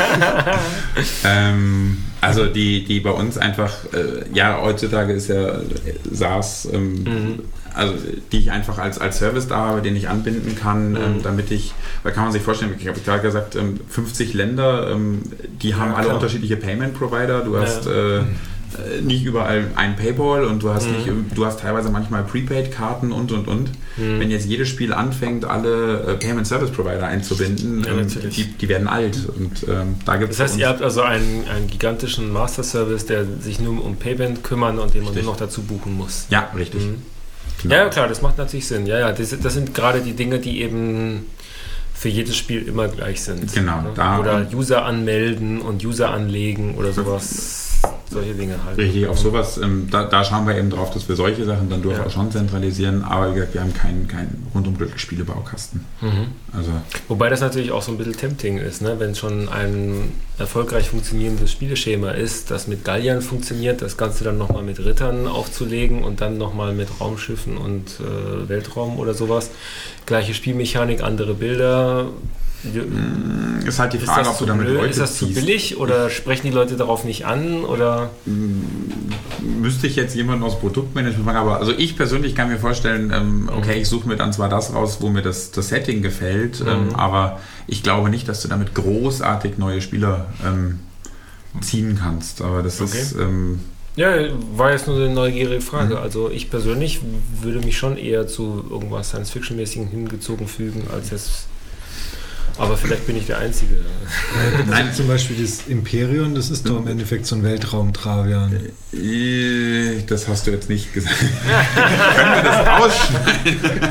Also die bei uns einfach, heutzutage ist ja SaaS, also die ich einfach als Service da habe, den ich anbinden kann, weil kann man sich vorstellen, ich habe gerade gesagt, 50 Länder, die haben alle unterschiedliche Payment-Provider, du hast nicht überall ein PayPal und du hast teilweise manchmal Prepaid-Karten und. Wenn jetzt jedes Spiel anfängt, alle Payment-Service-Provider einzubinden, die werden alt. Und da gibt's das heißt, ihr habt also einen gigantischen Master-Service, der sich nur um Payment kümmern und den man nur noch dazu buchen muss. Ja, richtig. Genau. Ja, klar, das macht natürlich Sinn. Ja, das sind gerade die Dinge, die eben für jedes Spiel immer gleich sind. Genau. Ne? Oder User anmelden und User anlegen oder sowas. Solche Dinge halt. Richtig, auf sowas, da schauen wir eben drauf, dass wir solche Sachen dann durchaus schon zentralisieren, aber wie gesagt, wir haben keinen rundum glücklich Spielebaukasten. Also wobei das natürlich auch so ein bisschen tempting ist, ne? Wenn schon ein erfolgreich funktionierendes Spieleschema ist, das mit Galliern funktioniert, das Ganze dann nochmal mit Rittern aufzulegen und dann nochmal mit Raumschiffen und Weltraum oder sowas. Gleiche Spielmechanik, andere Bilder. Ist halt die Frage, ob du damit Leute ziehst. Ist das zu billig oder sprechen die Leute darauf nicht an? Oder? Müsste ich jetzt jemanden aus Produktmanagement fragen, aber also ich persönlich kann mir vorstellen, ich suche mir dann zwar das raus, wo mir das Setting gefällt, aber ich glaube nicht, dass du damit großartig neue Spieler ziehen kannst. Aber das ist... ja, war jetzt nur eine neugierige Frage. Also ich persönlich würde mich schon eher zu irgendwas Science-Fiction-mäßigen hingezogen fügen, als jetzt... Aber vielleicht bin ich der Einzige. Nein, zum Beispiel das Imperium, das ist doch im Endeffekt so ein Weltraum-Travian. Das hast du jetzt nicht gesagt. Können wir das ausschneiden?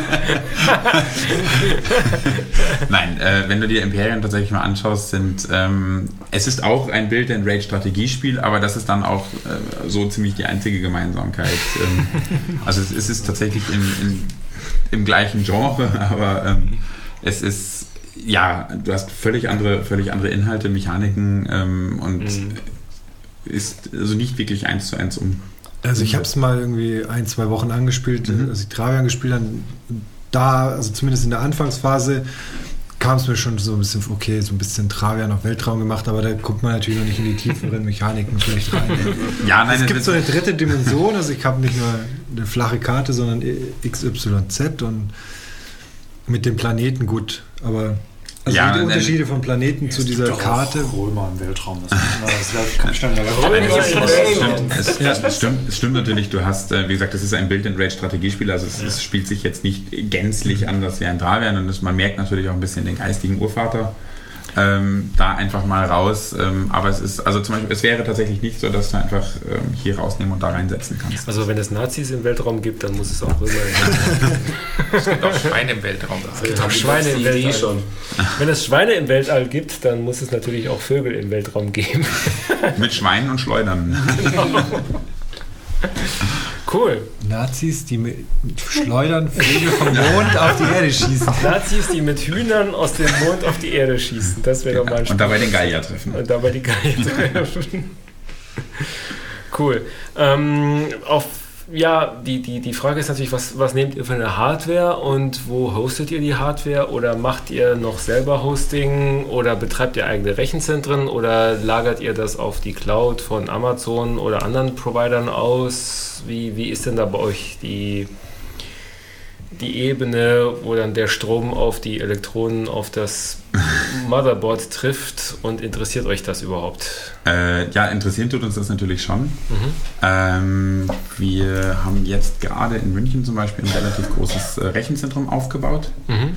Nein, wenn du dir Imperium tatsächlich mal anschaust, es ist auch ein Build-and-Rate-Strategiespiel, aber das ist dann auch so ziemlich die einzige Gemeinsamkeit. Also es ist tatsächlich im gleichen Genre, aber es ist... Ja, du hast völlig andere Inhalte, Mechaniken und ist also nicht wirklich 1:1 um. Also ich habe es mal irgendwie 1-2 Wochen angespielt, als ich Travian gespielt habe. Da, also zumindest in der Anfangsphase, kam es mir schon so ein bisschen, okay, so ein bisschen Travian auf Weltraum gemacht, aber da guckt man natürlich noch nicht in die tieferen Mechaniken vielleicht rein. Ja, nein, es gibt so eine dritte Dimension, also ich habe nicht nur eine flache Karte, sondern XYZ und mit dem Planeten gut, aber... Also ja, die Unterschiede von Planeten zu dieser Karte. Römer im Weltraum. Es stimmt natürlich, du hast, wie gesagt, das ist ein Build-and-Rate-Strategiespiel, also es spielt sich jetzt nicht gänzlich anders wie ein Travian und man merkt natürlich auch ein bisschen den geistigen Urvater da einfach mal raus. Aber es ist, also zum Beispiel, es wäre tatsächlich nicht so, dass du einfach hier rausnehmen und da reinsetzen kannst. Also wenn es Nazis im Weltraum gibt, dann muss es auch Römer Es gibt auch Schweine im Weltraum. Es gibt auch Schweine im Weltall. Schon. Wenn es Schweine im Weltall gibt, dann muss es natürlich auch Vögel im Weltraum geben. Mit Schweinen und Schleudern. Cool. Nazis, die mit Schleudern Vögel vom Mond auf die Erde schießen. Nazis, die mit Hühnern aus dem Mond auf die Erde schießen. Das wäre doch mal ein Spiel. Und dabei den Gallier treffen. Cool. Die Frage ist natürlich, was nehmt ihr für eine Hardware und wo hostet ihr die Hardware? Oder macht ihr noch selber Hosting oder betreibt ihr eigene Rechenzentren oder lagert ihr das auf die Cloud von Amazon oder anderen Providern aus? Wie ist denn da bei euch die Ebene, wo dann der Strom auf die Elektronen auf das Motherboard trifft und interessiert euch das überhaupt? Ja, interessiert tut uns das natürlich schon. Wir haben jetzt gerade in München zum Beispiel ein relativ großes Rechenzentrum aufgebaut.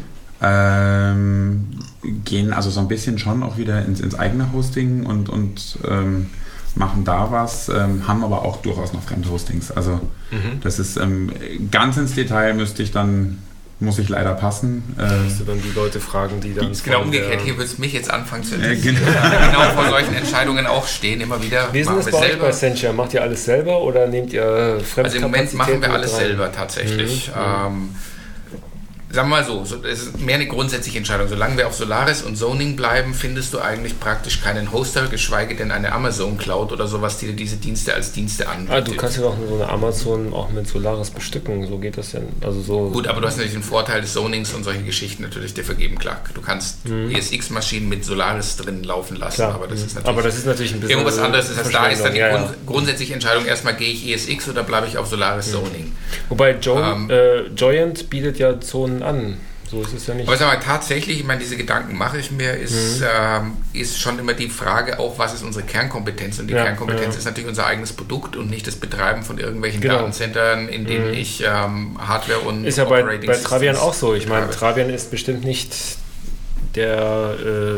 Gehen also so ein bisschen schon auch wieder ins eigene Hosting und machen da was, haben aber auch durchaus noch Fremdhostings. Also das ist ganz ins Detail muss ich leider passen. Musst du dann die Leute fragen, die dann... Genau umgekehrt, hier würde es mich jetzt anfangen zu interessieren. Genau vor solchen Entscheidungen auch stehen, immer wieder. Wie ist das bei euch bei Sentia? Macht ihr alles selber oder nehmt ihr Fremdkapazitäten? Also im Moment machen wir alles selber tatsächlich. Sagen wir mal so, es ist mehr eine grundsätzliche Entscheidung. Solange wir auf Solaris und Zoning bleiben, findest du eigentlich praktisch keinen Hoster, geschweige denn eine Amazon Cloud oder sowas, die dir diese Dienste als Dienste anbietet. Du kannst ja auch so eine Amazon auch mit Solaris bestücken, so geht das ja. Also so. Gut, aber du hast natürlich den Vorteil des Zonings und solche Geschichten natürlich dir vergeben, klar. Du kannst ESX-Maschinen mit Solaris drin laufen lassen, klar. aber das ist natürlich ein bisschen irgendwas anderes. Das heißt, da ist dann die grundsätzliche Entscheidung erstmal, gehe ich ESX oder bleibe ich auf Solaris Zoning. Wobei Joyent bietet ja Zonen an. So ist es ja nicht. Aber sag mal, tatsächlich, ich meine, diese Gedanken mache ich mir, ist schon immer die Frage auch, was ist unsere Kernkompetenz? Und die Kernkompetenz ist natürlich unser eigenes Produkt und nicht das Betreiben von irgendwelchen Datencentern, in denen ich Hardware und ist ja bei Travian auch so. Ich meine, Travian ist bestimmt nicht der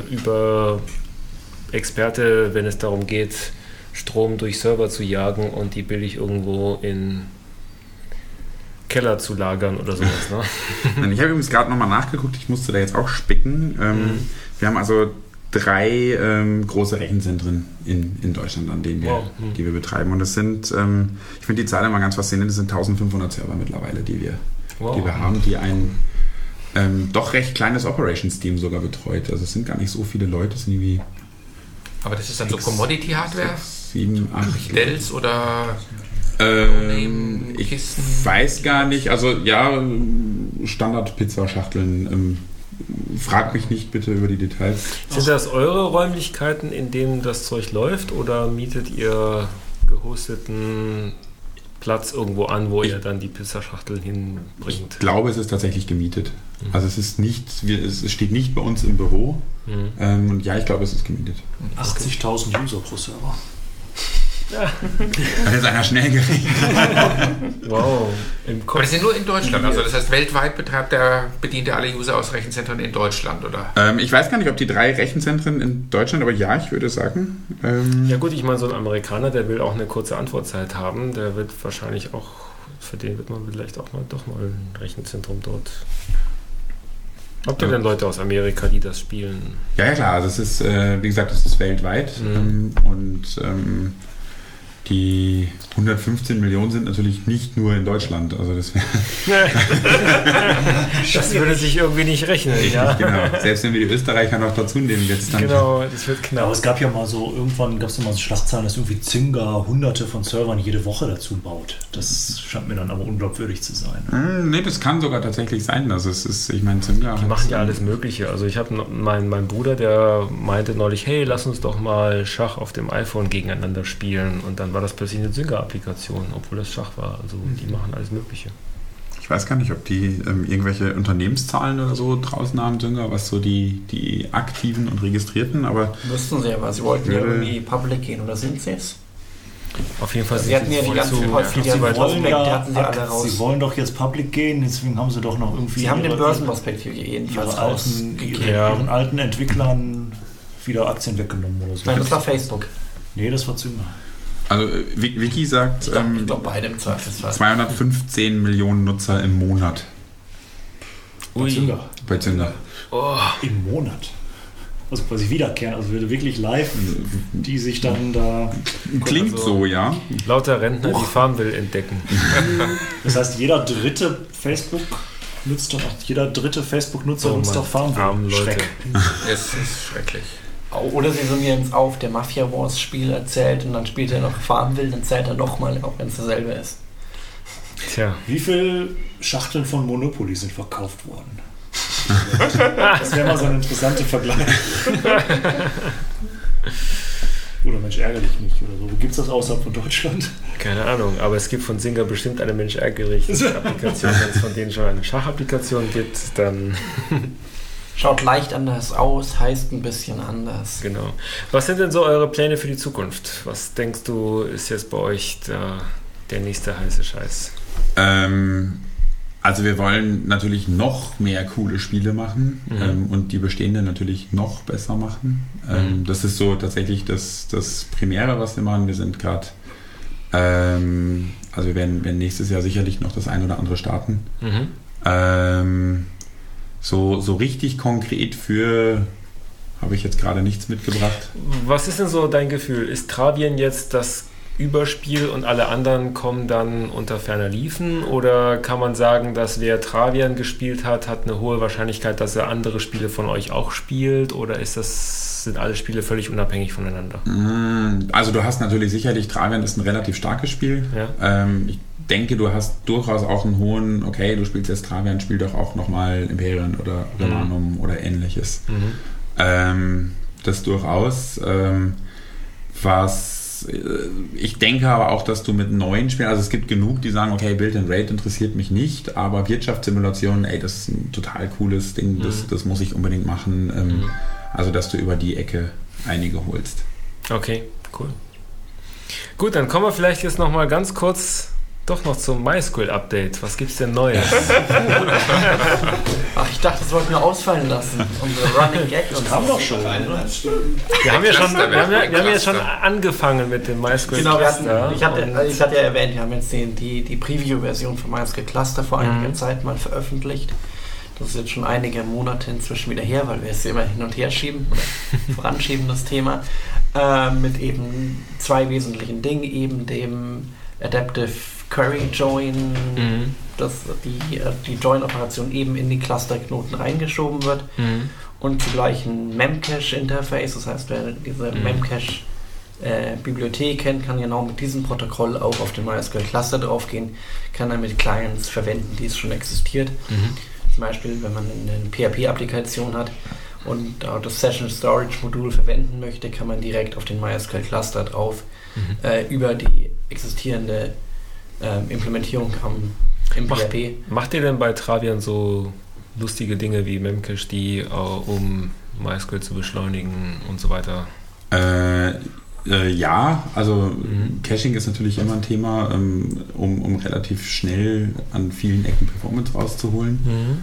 Über-Experte, wenn es darum geht, Strom durch Server zu jagen und die billig irgendwo in Keller zu lagern oder sowas. Ne? Ich habe übrigens gerade nochmal nachgeguckt, ich musste da jetzt auch spicken. Wir haben also 3 große Rechenzentren in Deutschland, an denen die wir betreiben. Und das sind, ich finde die Zahl immer ganz faszinierend, das sind 1500 Server mittlerweile, die wir haben, die ein doch recht kleines Operations-Team sogar betreut. Also es sind gar nicht so viele Leute, es sind irgendwie... Aber das ist dann so Commodity-Hardware? 7, 8 Dells oder... ich weiß gar nicht, also ja, Standard-Pizzaschachteln. Frag mich nicht bitte über die Details. Sind das eure Räumlichkeiten, in denen das Zeug läuft, oder mietet ihr gehosteten Platz irgendwo an, wo ihr dann die Pizzaschachteln hinbringt? Ich glaube, es ist tatsächlich gemietet. Also es steht nicht bei uns im Büro. Und ja, ich glaube, es ist gemietet. 80.000 User pro Server. Ja. Hat jetzt einer schnell gerechnet. Wow. Aber das sind nur in Deutschland. Also das heißt, weltweit bedient er alle User aus Rechenzentren in Deutschland, oder? Ich weiß gar nicht, ob die 3 Rechenzentren in Deutschland, aber ja, ich würde sagen. Ja gut, ich meine, so ein Amerikaner, der will auch eine kurze Antwortzeit haben. Der wird wahrscheinlich auch, für den wird man vielleicht auch mal ein Rechenzentrum dort. Habt ihr denn Leute aus Amerika, die das spielen? Ja, klar. Also es ist, wie gesagt, es ist weltweit. Die 115 Millionen sind natürlich nicht nur in Deutschland. Also das würde sich irgendwie nicht rechnen. Ja? Genau. Selbst wenn wir die Österreicher noch dazu nehmen, jetzt dann. Genau, das wird knapp. Aber es gab ja mal so, irgendwann gab es mal so Schlagzeilen, dass irgendwie Zynga hunderte von Servern jede Woche dazu baut. Das scheint mir dann aber unglaubwürdig zu sein. Nee, das kann sogar tatsächlich sein. Also es ist, ich meine, Zynga. Die machen ja alles Mögliche. Also ich habe meinen Bruder, der meinte neulich, hey, lass uns doch mal Schach auf dem iPhone gegeneinander spielen. Und dann war das plötzlich eine Zynga-Applikation, obwohl das Schach war. Also die machen alles Mögliche. Ich weiß gar nicht, ob die irgendwelche Unternehmenszahlen oder so draußen haben, Zynga, was so die aktiven und registrierten, aber... Wüssten sie aber, sie wollten ja irgendwie public gehen, oder sind sie es? Auf jeden Fall sie hatten ja die ganzen Sie wollen doch jetzt public gehen, deswegen haben sie doch noch irgendwie... Sie haben den Börsenprospekt hier jedenfalls ihren alten Entwicklern wieder Aktien weggenommen oder so. Nein, das war Facebook. Nee, das war Zynga. Also Wiki sagt, ich glaube beide im Zweifelsfall. 215 Millionen Nutzer im Monat. Bei Zynga. Oh. Im Monat. Also quasi wiederkehren, also wirklich live, die sich dann da... Klingt also so, ja. Lauter Rentner, die Farmville entdecken. Das heißt, jeder dritte Facebook-Nutzer nutzt doch Farmville. Schreck. Es ist schrecklich. Oder sie summieren es auf, der Mafia Wars Spiel erzählt und dann spielt er noch Farmville, dann zählt er nochmal, auch wenn es dasselbe ist. Tja. Wie viele Schachteln von Monopoly sind verkauft worden? Das wäre mal so ein interessanter Vergleich. Oder Mensch, ärgere dich nicht oder so. Wo gibt es das außerhalb von Deutschland? Keine Ahnung, aber es gibt von Zynga bestimmt eine Mensch, ärgere dich Applikation. Wenn es von denen schon eine Schachapplikation gibt, dann... Schaut leicht anders aus, heißt ein bisschen anders. Genau. Was sind denn so eure Pläne für die Zukunft? Was denkst du, ist jetzt bei euch der nächste heiße Scheiß? Also wir wollen natürlich noch mehr coole Spiele machen und die bestehenden natürlich noch besser machen. Das ist so tatsächlich das Primäre, was wir machen. Wir sind gerade, also wir werden nächstes Jahr sicherlich noch das ein oder andere starten. So richtig konkret habe ich jetzt gerade nichts mitgebracht. Was ist denn so dein Gefühl? Ist Travian jetzt das Überspiel und alle anderen kommen dann unter ferner Liefen? Oder kann man sagen, dass wer Travian gespielt hat eine hohe Wahrscheinlichkeit, dass er andere Spiele von euch auch spielt? Oder sind alle Spiele völlig unabhängig voneinander? Also du hast natürlich sicherlich, Travian ist ein relativ starkes Spiel. Ja. Ich denke, du hast durchaus auch einen hohen, okay, du spielst jetzt Travian, spiel doch auch nochmal Imperium oder Romanum oder ähnliches. Das durchaus. Ich denke aber auch, dass du mit neuen Spielen, also es gibt genug, die sagen, okay, Build and Raid interessiert mich nicht, aber Wirtschaftssimulation, das ist ein total cooles Ding, das muss ich unbedingt machen. Also, dass du über die Ecke einige holst. Okay, cool. Gut, dann kommen wir vielleicht jetzt nochmal ganz kurz doch noch zum MySQL-Update. Was gibt's denn Neues? Ach, ich dachte, das wollten wir ausfallen lassen. Unsere Running Gag. Das haben doch schon. Wir haben ja schon angefangen mit dem MySQL Cluster. Ich hatte ja erwähnt, wir haben jetzt die Preview-Version von MySQL Cluster vor einiger Zeit mal veröffentlicht. Das ist jetzt schon einige Monate inzwischen wieder her, weil wir es immer hin und her schieben oder voranschieben, das Thema. Mit eben 2 wesentlichen Dingen, eben dem Adaptive Query Join, dass die Join-Operation eben in die Cluster-Knoten reingeschoben wird und zugleich ein Memcache-Interface, das heißt, wer diese Memcache-Bibliothek kennt, kann genau mit diesem Protokoll auch auf den MySQL Cluster draufgehen, kann dann mit Clients verwenden, die es schon existiert. Zum Beispiel, wenn man eine PHP-Applikation hat und das Session Storage Modul verwenden möchte, kann man direkt auf den MySQL Cluster drauf über die existierende Implementierung im PHP. Macht ihr denn bei Travian so lustige Dinge wie Memcached, um MySQL zu beschleunigen und so weiter? Ja, also Caching ist natürlich immer ein Thema, um relativ schnell an vielen Ecken Performance rauszuholen.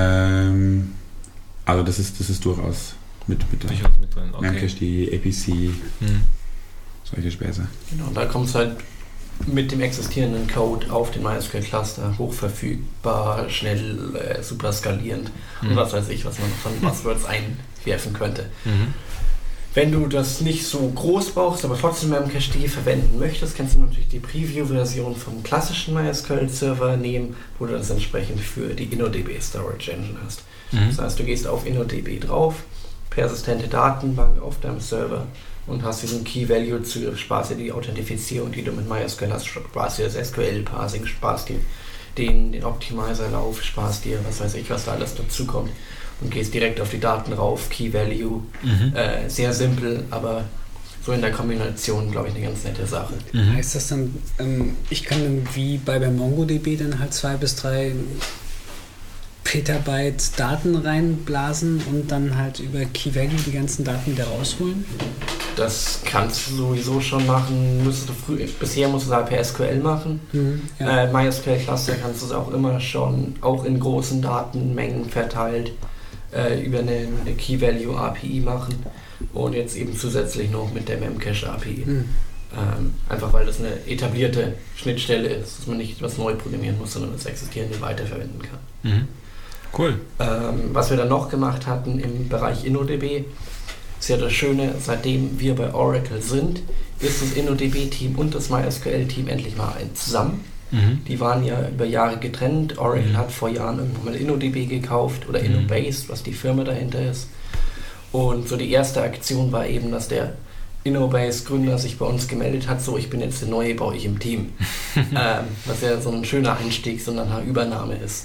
Also das ist durchaus mit drin. Okay. Memcached, APC, solche Späße. Genau, und da kommt es halt mit dem existierenden Code auf den MySQL-Cluster hochverfügbar, schnell, super skalierend und was weiß ich, was man von Buzzwords einwerfen könnte. Wenn du das nicht so groß brauchst, aber trotzdem Memcached verwenden möchtest, kannst du natürlich die Preview-Version vom klassischen MySQL-Server nehmen, wo du das entsprechend für die InnoDB Storage Engine hast. Das heißt, du gehst auf InnoDB drauf, persistente Datenbank auf deinem Server und hast diesen Key-Value, sparst dir die Authentifizierung, die du mit MySQL hast, sparst dir das SQL-Parsing, sparst dir den Optimizer-Lauf, sparst dir was weiß ich, was da alles dazu kommt. Und gehst direkt auf die Daten rauf, Key Value, sehr simpel, aber so in der Kombination, glaube ich, eine ganz nette Sache. Heißt das dann, ich kann dann wie bei MongoDB dann halt 2 bis 3 Petabyte Daten reinblasen und dann halt über Key Value die ganzen Daten wieder rausholen? Das kannst du sowieso schon machen. Bisher musst du es halt per SQL machen. MySQL Cluster kannst du es auch immer schon, auch in großen Datenmengen verteilt, über eine Key Value API machen und jetzt eben zusätzlich noch mit der Memcache API. Einfach weil das eine etablierte Schnittstelle ist, dass man nicht was neu programmieren muss, sondern das Existierende weiterverwenden kann. Cool. Was wir dann noch gemacht hatten im Bereich InnoDB, ist ja das Schöne, seitdem wir bei Oracle sind, ist das InnoDB-Team und das MySQL-Team endlich mal zusammen. Die waren ja über Jahre getrennt. Oracle hat vor Jahren irgendwann mal InnoDB gekauft oder InnoBase, was die Firma dahinter ist. Und so die erste Aktion war eben, dass der InnoBase-Gründer sich bei uns gemeldet hat, so ich bin jetzt der Neue bei euch im Team. Was ja so ein schöner Einstieg, so eine Übernahme ist.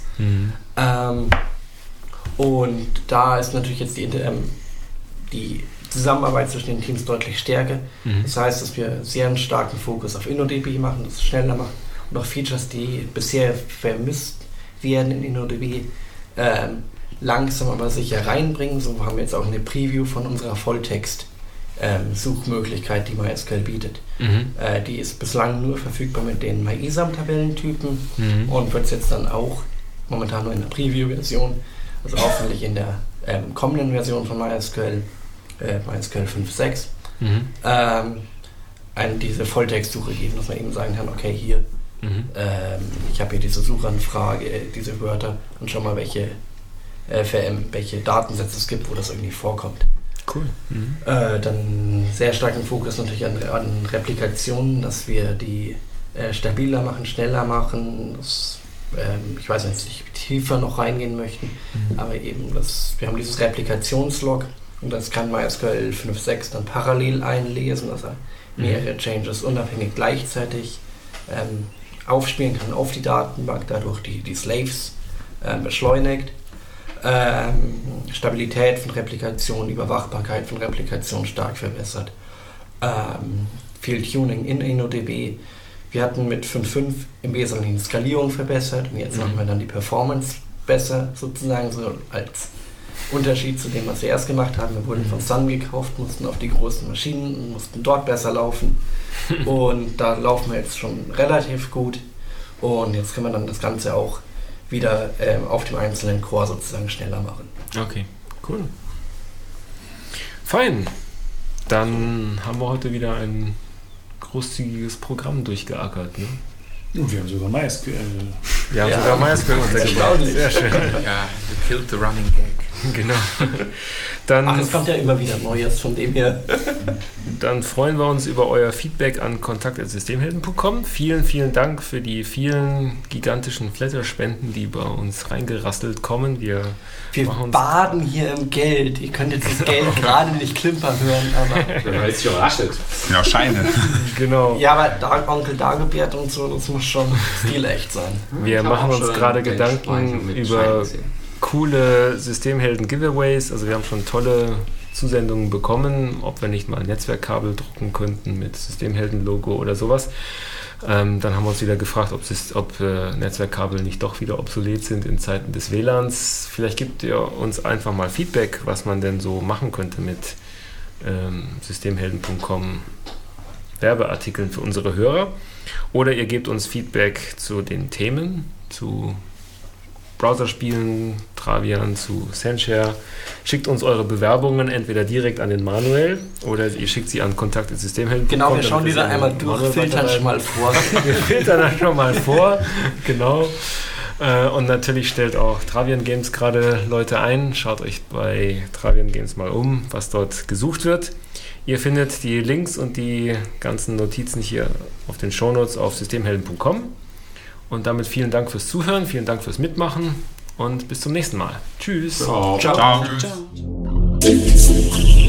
Und da ist natürlich jetzt die Zusammenarbeit zwischen den Teams deutlich stärker. Das heißt, dass wir sehr einen starken Fokus auf InnoDB machen, das schneller machen. Und auch Features, die bisher vermisst werden in InnoDB, langsam aber sicher reinbringen. So haben wir jetzt auch eine Preview von unserer Volltext-Suchmöglichkeit, die MySQL bietet. Die ist bislang nur verfügbar mit den MyISAM-Tabellentypen und wird jetzt dann auch momentan nur in der Preview-Version, also hoffentlich in der kommenden Version von MySQL 5.6, diese Volltextsuche geben, dass man eben sagen kann, okay, hier ich habe hier diese Suchanfrage, diese Wörter und schau mal, welche Datensätze es gibt, wo das irgendwie vorkommt. Cool. Dann sehr starken Fokus natürlich an Replikationen, dass wir die stabiler machen, schneller machen. Ich weiß nicht, wie tiefer noch reingehen möchten, aber eben, wir haben dieses Replikationslog und das kann MySQL 5.6 dann parallel einlesen, dass er mehrere Changes unabhängig gleichzeitig aufspielen kann auf die Datenbank, dadurch die Slaves beschleunigt. Stabilität von Replikation, Überwachbarkeit von Replikation stark verbessert. Viel Tuning in InnoDB. Wir hatten mit 5.5 im Wesentlichen die Skalierung verbessert und jetzt machen wir dann die Performance besser, sozusagen so als Unterschied zu dem, was wir erst gemacht haben. Wir wurden von Sun gekauft, mussten auf die großen Maschinen und mussten dort besser laufen. Und da laufen wir jetzt schon relativ gut. Und jetzt können wir dann das Ganze auch wieder auf dem einzelnen Core sozusagen schneller machen. Okay, cool. Fein. Dann haben wir heute wieder ein großzügiges Programm durchgeackert, ne? Und wir haben sogar MySQL. Wir haben sogar MySQL erstaunlich. Sehr schön. Ja, you killed the running gag. Genau. Dann, es kommt ja immer wieder Neues von dem her. Dann freuen wir uns über euer Feedback an kontakt@systemhelden.com. Vielen, vielen Dank für die vielen gigantischen Flatter-Spenden, die bei uns reingerastelt kommen. Wir baden hier im Geld. Ihr könnt jetzt das Geld gerade nicht klimpern hören, aber... Weil es sich überraschelt. Ja, Scheine. Genau. Ja, aber Onkel Dagobert und so, das muss schon stilecht sein. Wir machen uns gerade Gedanken über coole Systemhelden-Giveaways. Also wir haben schon tolle Zusendungen bekommen, ob wir nicht mal ein Netzwerkkabel drucken könnten mit Systemhelden-Logo oder sowas. Dann haben wir uns wieder gefragt, ob Netzwerkkabel nicht doch wieder obsolet sind in Zeiten des WLANs. Vielleicht gebt ihr uns einfach mal Feedback, was man denn so machen könnte mit systemhelden.com Werbeartikeln für unsere Hörer. Oder ihr gebt uns Feedback zu den Themen, zu Browserspielen, Travian, zu Sendshare. Schickt uns eure Bewerbungen entweder direkt an den Manuel oder ihr schickt sie an kontakt@systemhelden.com. Genau, wir schauen die dann einmal durch, filtern schon mal vor. Wir filtern dann schon mal vor, genau. Und natürlich stellt auch Travian Games gerade Leute ein. Schaut euch bei Travian Games mal um, was dort gesucht wird. Ihr findet die Links und die ganzen Notizen hier auf den Shownotes auf systemhelden.com. Und damit vielen Dank fürs Zuhören, vielen Dank fürs Mitmachen und bis zum nächsten Mal. Tschüss. Ciao. Ciao. Ciao.